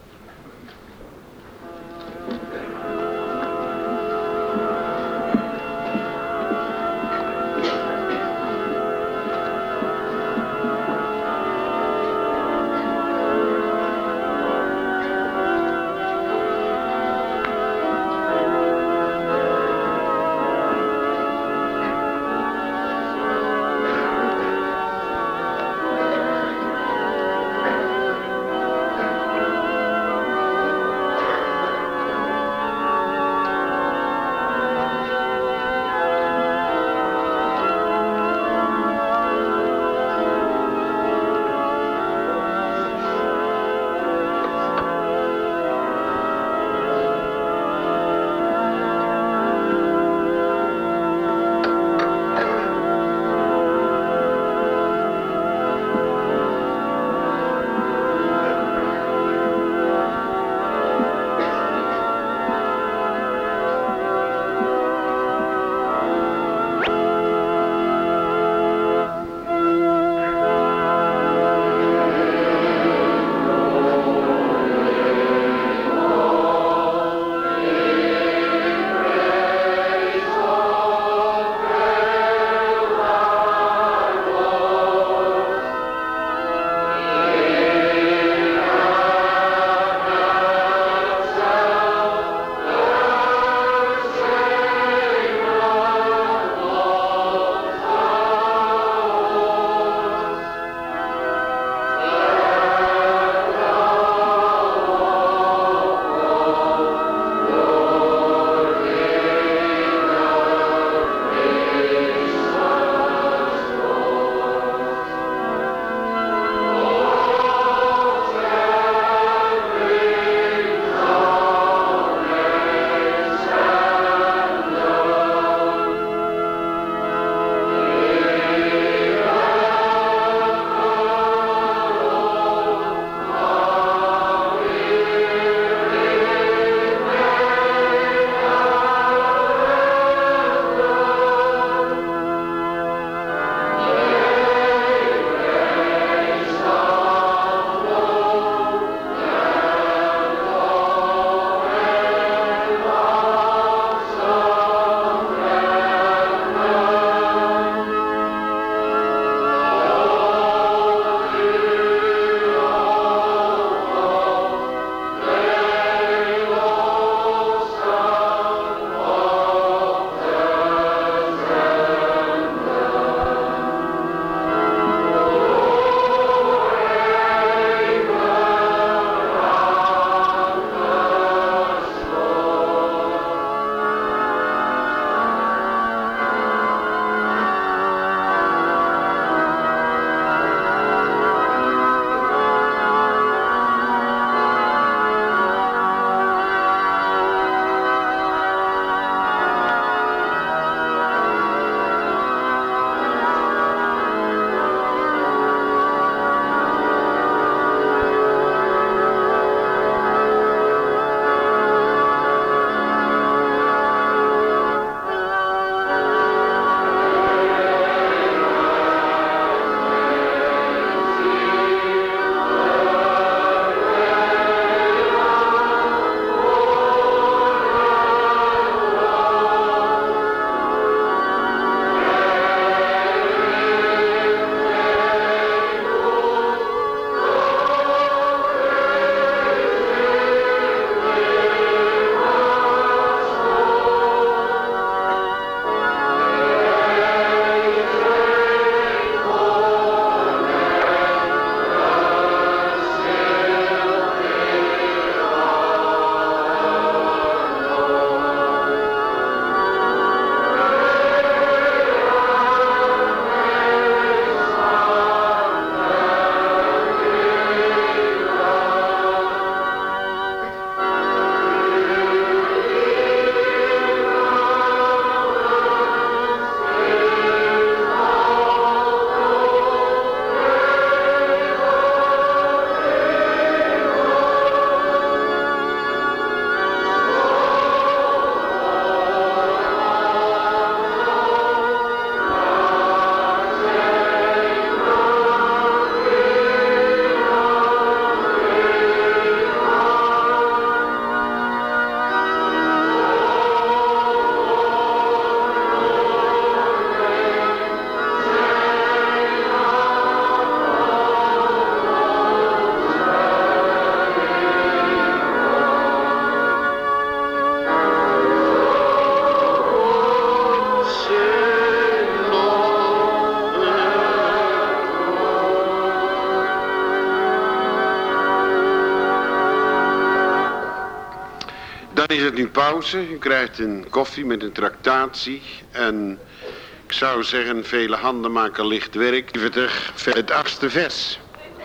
is het nu pauze. U krijgt een koffie met een tractatie. En ik zou zeggen, vele handen maken licht werk. Het 8e vers.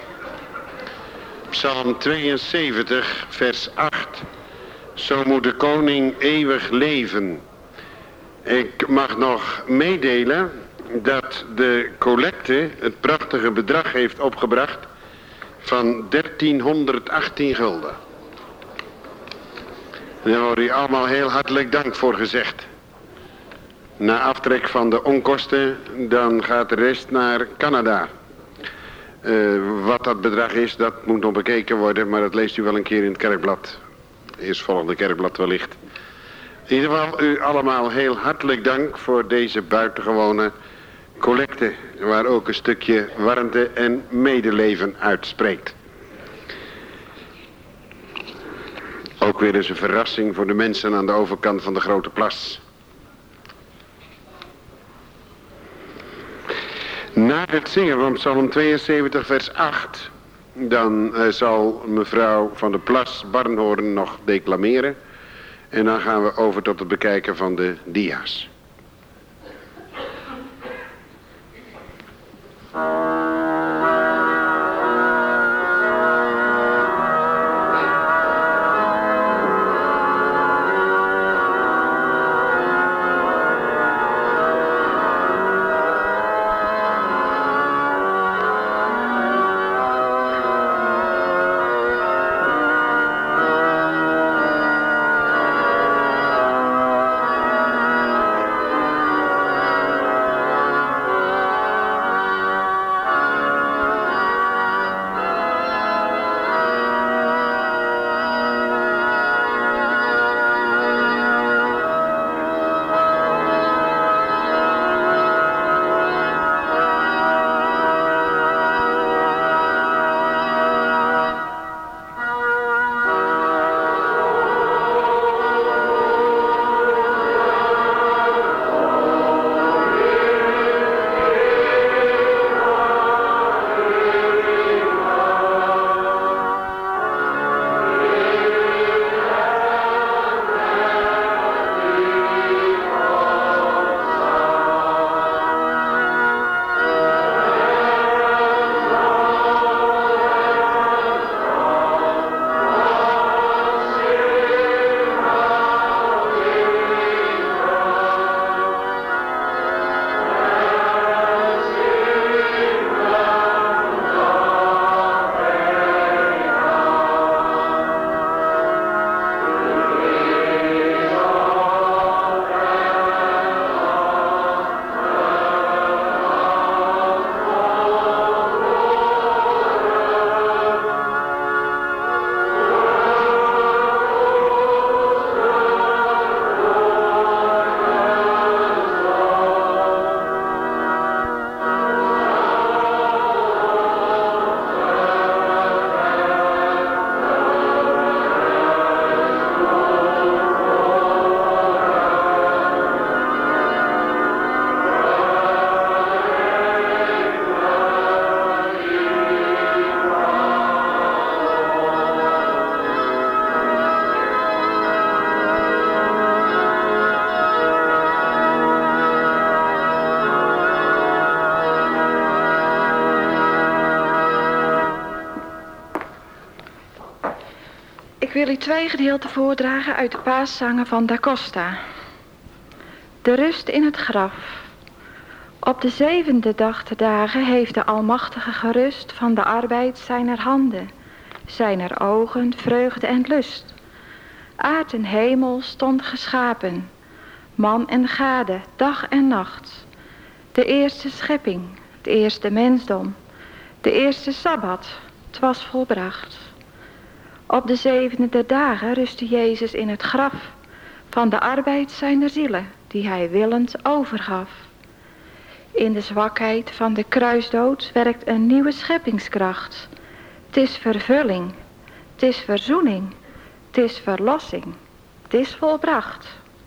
Psalm 72, vers 8. Zo moet de koning eeuwig leven. Ik mag nog meedelen dat de collecte het prachtige bedrag heeft opgebracht van 1318 gulden. Daar wordt u allemaal heel hartelijk dank voor gezegd. Na aftrek van de onkosten, dan gaat de rest naar Canada. Wat dat bedrag is, dat moet nog bekeken worden, maar dat leest u wel een keer in het kerkblad. Eerstvolgende kerkblad wellicht. In ieder geval, u allemaal heel hartelijk dank voor deze buitengewone collecte, waar ook een stukje warmte en medeleven uitspreekt. Ook weer eens een verrassing voor de mensen aan de overkant van de Grote Plas. Na het zingen van Psalm 72 vers 8, dan zal mevrouw van der Plas Barnhoorn nog declameren. En dan gaan we over tot het bekijken van de dia's. Ik wil u 2 gedeelten voordragen uit de paaszangen van Da Costa. De rust in het graf. Op de 7e dag te dagen heeft de Almachtige gerust van de arbeid zijner handen, zijner ogen, vreugde en lust. Aard en hemel stond geschapen, man en gade, dag en nacht. De eerste schepping, het eerste mensdom, de eerste Sabbat, 't was volbracht. Op de 7e dagen rustte Jezus in het graf van de arbeid zijner zielen, die hij willend overgaf. In de zwakheid van de kruisdood werkt een nieuwe scheppingskracht. 'T is vervulling, 't is verzoening, 't is verlossing, 't is volbracht.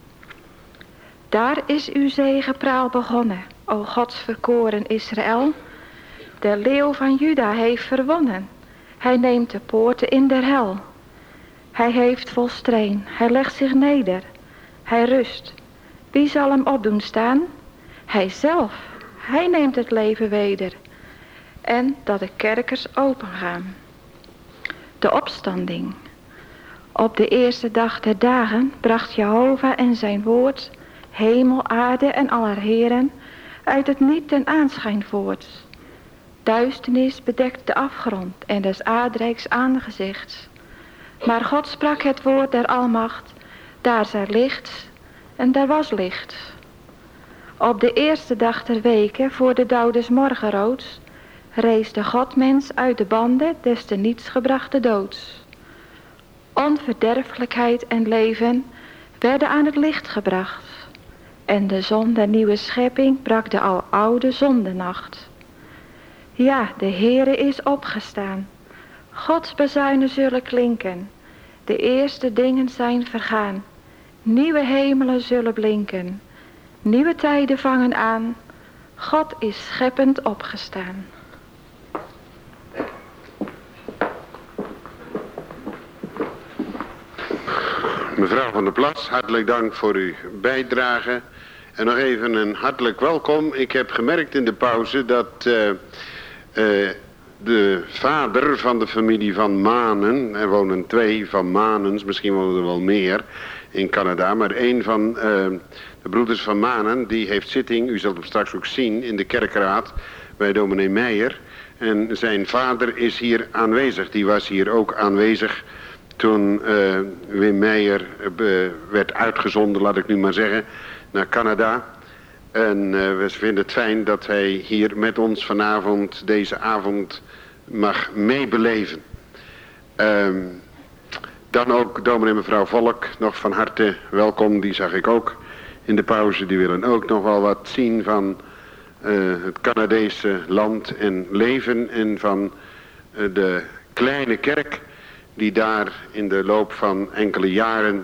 Daar is uw zegepraal begonnen, o Gods verkoren Israël. De leeuw van Juda heeft verwonnen. Hij neemt de poorten in der hel. Hij heeft volstreen, hij legt zich neder. Hij rust. Wie zal hem op doen staan? Hij zelf. Hij neemt het leven weder. En dat de kerkers opengaan. De opstanding. Op de eerste dag der dagen bracht Jehovah en zijn woord, hemel, aarde en aller heren, uit het niet ten aanschijn voort. Duisternis bedekt de afgrond en des aardrijks aangezicht. Maar God sprak het woord der almacht, daar zij licht en daar was licht. Op de eerste dag der weken, voor de dauw des morgenroods, rees de Godmens uit de banden des te niets gebrachte doods. Onverderfelijkheid en leven werden aan het licht gebracht. En de zon der nieuwe schepping brak de aloude zondenacht. Ja, de Heere is opgestaan. Gods bazuinen zullen klinken. De eerste dingen zijn vergaan. Nieuwe hemelen zullen blinken. Nieuwe tijden vangen aan. God is scheppend opgestaan. Mevrouw van der Plas, hartelijk dank voor uw bijdrage. En nog even een hartelijk welkom. Ik heb gemerkt in de pauze dat de vader van de familie van Manen, er wonen 2 van Manens, misschien wonen er wel meer in Canada, maar een van de broeders van Manen, die heeft zitting, u zult hem straks ook zien, in de kerkraad bij dominee Meijer. En zijn vader is hier aanwezig, die was hier ook aanwezig toen Wim Meijer werd uitgezonden, laat ik nu maar zeggen, naar Canada. En we vinden het fijn dat hij hier met ons vanavond, deze avond, mag meebeleven. Dan ook dominee en mevrouw Volk, nog van harte welkom. Die zag ik ook in de pauze. Die willen ook nog wel wat zien van het Canadese land en leven. En van de kleine kerk die daar in de loop van enkele jaren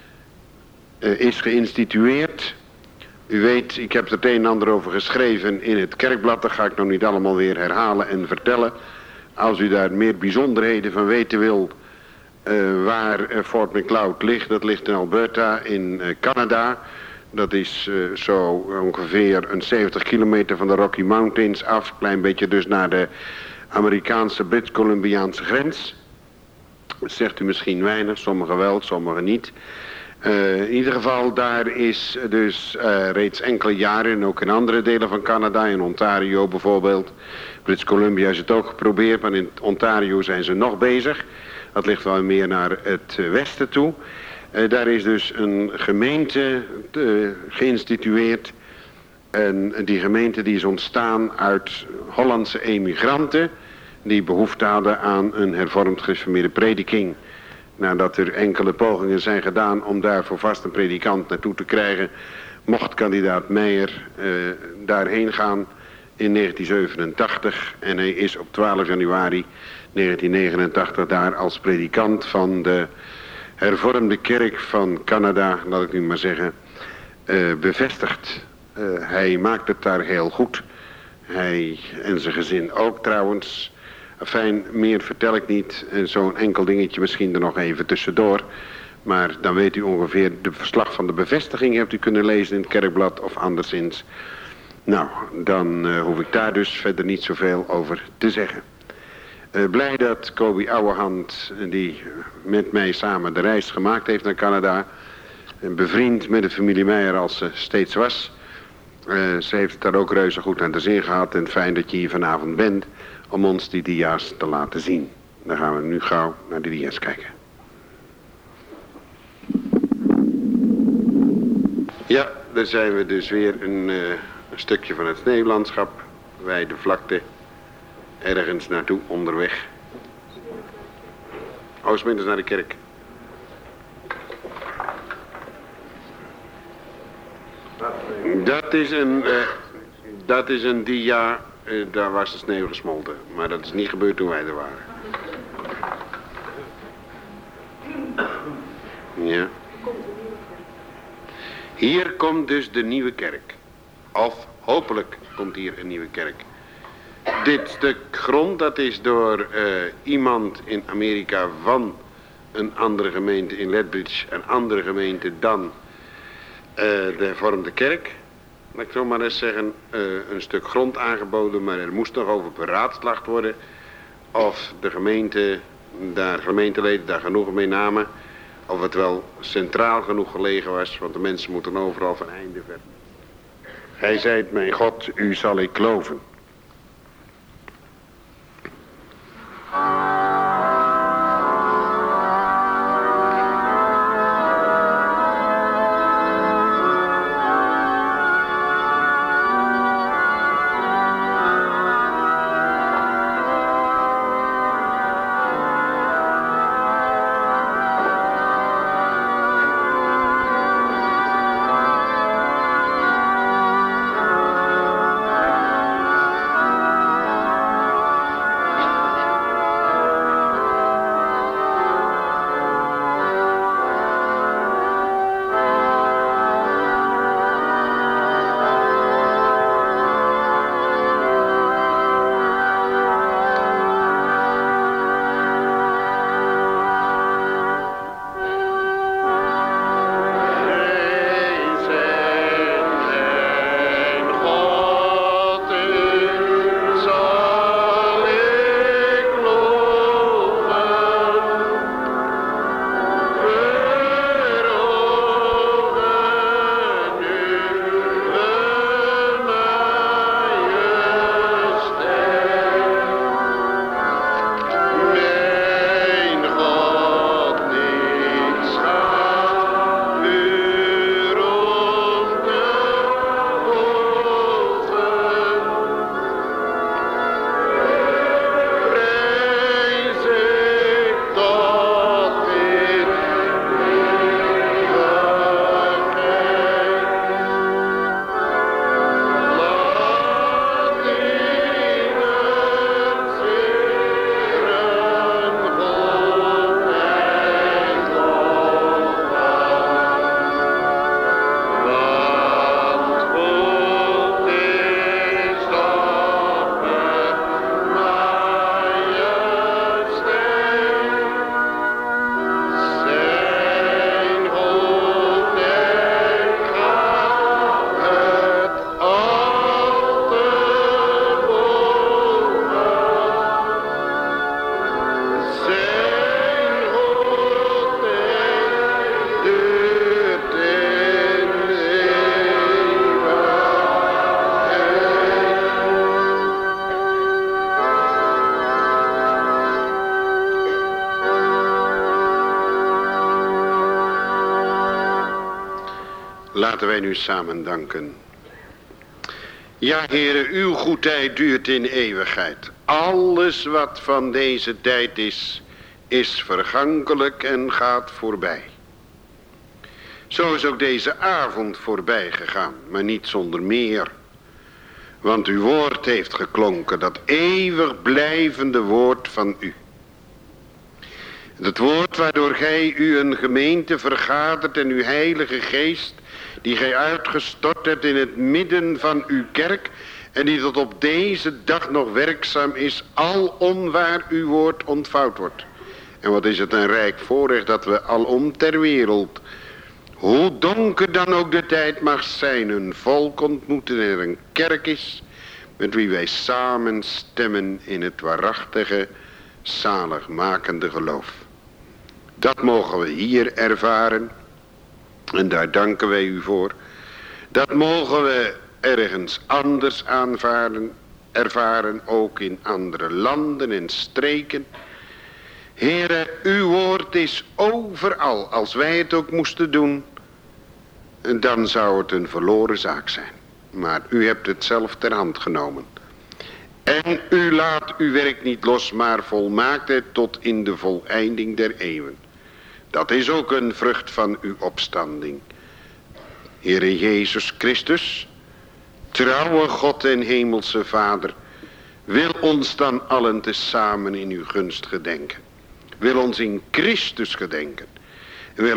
is geïnstitueerd. U weet, ik heb er het een en ander over geschreven in het kerkblad. Dat ga ik nog niet allemaal weer herhalen en vertellen. Als u daar meer bijzonderheden van weten wil, waar Fort Macleod ligt. Dat ligt in Alberta in Canada. Dat is zo ongeveer een 70 kilometer van de Rocky Mountains af. Klein beetje dus naar de Amerikaanse Brits-Columbiaanse grens. Dat zegt u misschien weinig, sommigen wel, sommigen niet. In ieder geval, daar is dus reeds enkele jaren, en ook in andere delen van Canada, in Ontario bijvoorbeeld. British Columbia is het ook geprobeerd, maar in Ontario zijn ze nog bezig. Dat ligt wel meer naar het westen toe. Daar is dus een gemeente geïnstitueerd. En die gemeente die is ontstaan uit Hollandse emigranten die behoefte hadden aan een hervormd gereformeerde prediking. Nadat er enkele pogingen zijn gedaan om daarvoor vast een predikant naartoe te krijgen, mocht kandidaat Meijer daarheen gaan in 1987. En hij is op 12 januari 1989 daar als predikant van de hervormde kerk van Canada, laat ik nu maar zeggen, bevestigd. Hij maakt het daar heel goed. Hij en zijn gezin ook trouwens. Fijn, meer vertel ik niet. Zo'n enkel dingetje misschien er nog even tussendoor. Maar dan weet u ongeveer, de verslag van de bevestiging hebt u kunnen lezen in het kerkblad of anderszins. Nou, dan hoef ik daar dus verder niet zoveel over te zeggen. Blij dat Kobi Ouwehand, die met mij samen de reis gemaakt heeft naar Canada. Bevriend met de familie Meijer als ze steeds was. Ze heeft het daar ook reuze goed aan de zin gehad. En fijn dat je hier vanavond bent om ons die dia's te laten zien. Dan gaan we nu gauw naar de dia's kijken. Ja, daar zijn we dus weer een stukje van het sneeuwlandschap. Wijde vlakte. Ergens naartoe onderweg. Oostminders naar de kerk. Dat is een dia, daar was de sneeuw gesmolten. Maar dat is niet gebeurd toen wij er waren. Ja. Hier komt dus de nieuwe kerk. Of hopelijk komt hier een nieuwe kerk. Dit stuk grond, dat is door iemand in Amerika van een andere gemeente in Lethbridge, een andere gemeente dan de hervormde kerk. Laat ik zo maar eens zeggen, een stuk grond aangeboden, maar er moest nog over beraadslaagd worden of de gemeenteleden daar genoegen mee namen. Of het wel centraal genoeg gelegen was, want de mensen moeten overal van einde verder. Hij zei, mijn God, u zal ik loven. Laten wij nu samen danken. Ja, Heere, uw goedheid duurt in eeuwigheid. Alles wat van deze tijd is vergankelijk en gaat voorbij. Zo is ook deze avond voorbij gegaan, maar niet zonder meer. Want uw woord heeft geklonken, dat eeuwig blijvende woord van u. Het woord waardoor gij u een gemeente vergadert en uw heilige geest, die gij uitgestort hebt in het midden van uw kerk en die tot op deze dag nog werkzaam is, alom waar uw woord ontvouwd wordt. En wat is het een rijk voorrecht dat we alom ter wereld, hoe donker dan ook de tijd mag zijn, een volk ontmoeten en er een kerk is met wie wij samen stemmen in het waarachtige, zaligmakende geloof. Dat mogen we hier ervaren en daar danken wij u voor. Dat mogen we ergens anders ervaren, ook in andere landen en streken. Heere, uw woord is overal. Als wij het ook moesten doen, dan zou het een verloren zaak zijn. Maar u hebt het zelf ter hand genomen. En u laat uw werk niet los, maar volmaakt het tot in de voleinding der eeuwen. Dat is ook een vrucht van uw opstanding. Heere Jezus Christus, trouwe God en hemelse Vader, wil ons dan allen tezamen in uw gunst gedenken. Wil ons in Christus gedenken. Wil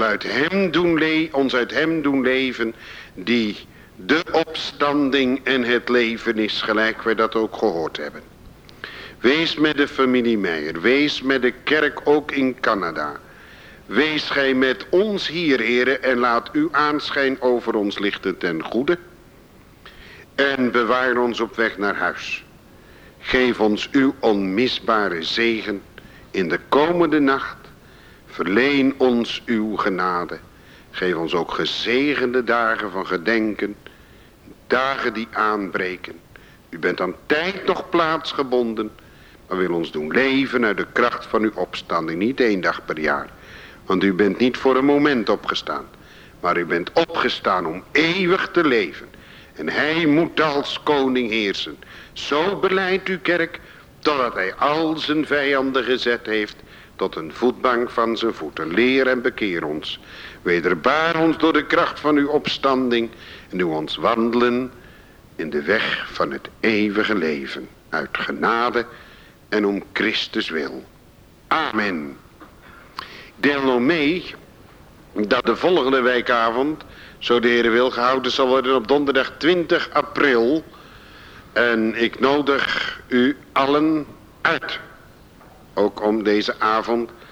ons uit hem doen leven, die de opstanding en het leven is, gelijk wij dat ook gehoord hebben. Wees met de familie Meijer, wees met de kerk ook in Canada. Wees gij met ons hier, Heere, en laat uw aanschijn over ons lichten ten goede. En bewaar ons op weg naar huis. Geef ons uw onmisbare zegen in de komende nacht. Verleen ons uw genade. Geef ons ook gezegende dagen van gedenken. Dagen die aanbreken. U bent aan tijd nog plaatsgebonden. Maar wil ons doen leven uit de kracht van uw opstanding. Niet 1 dag per jaar. Want u bent niet voor een moment opgestaan. Maar u bent opgestaan om eeuwig te leven. En hij moet als koning heersen. Zo beleidt uw kerk, totdat hij al zijn vijanden gezet heeft tot een voetbank van zijn voeten. Leer en bekeer ons. Wederbaar ons door de kracht van uw opstanding. En doe ons wandelen in de weg van het eeuwige leven. Uit genade en om Christus wil. Amen. Ik deel nog mee dat de volgende wijkavond, zo de Heer wil, gehouden zal worden op donderdag 20 april. En ik nodig u allen uit. Ook om deze avond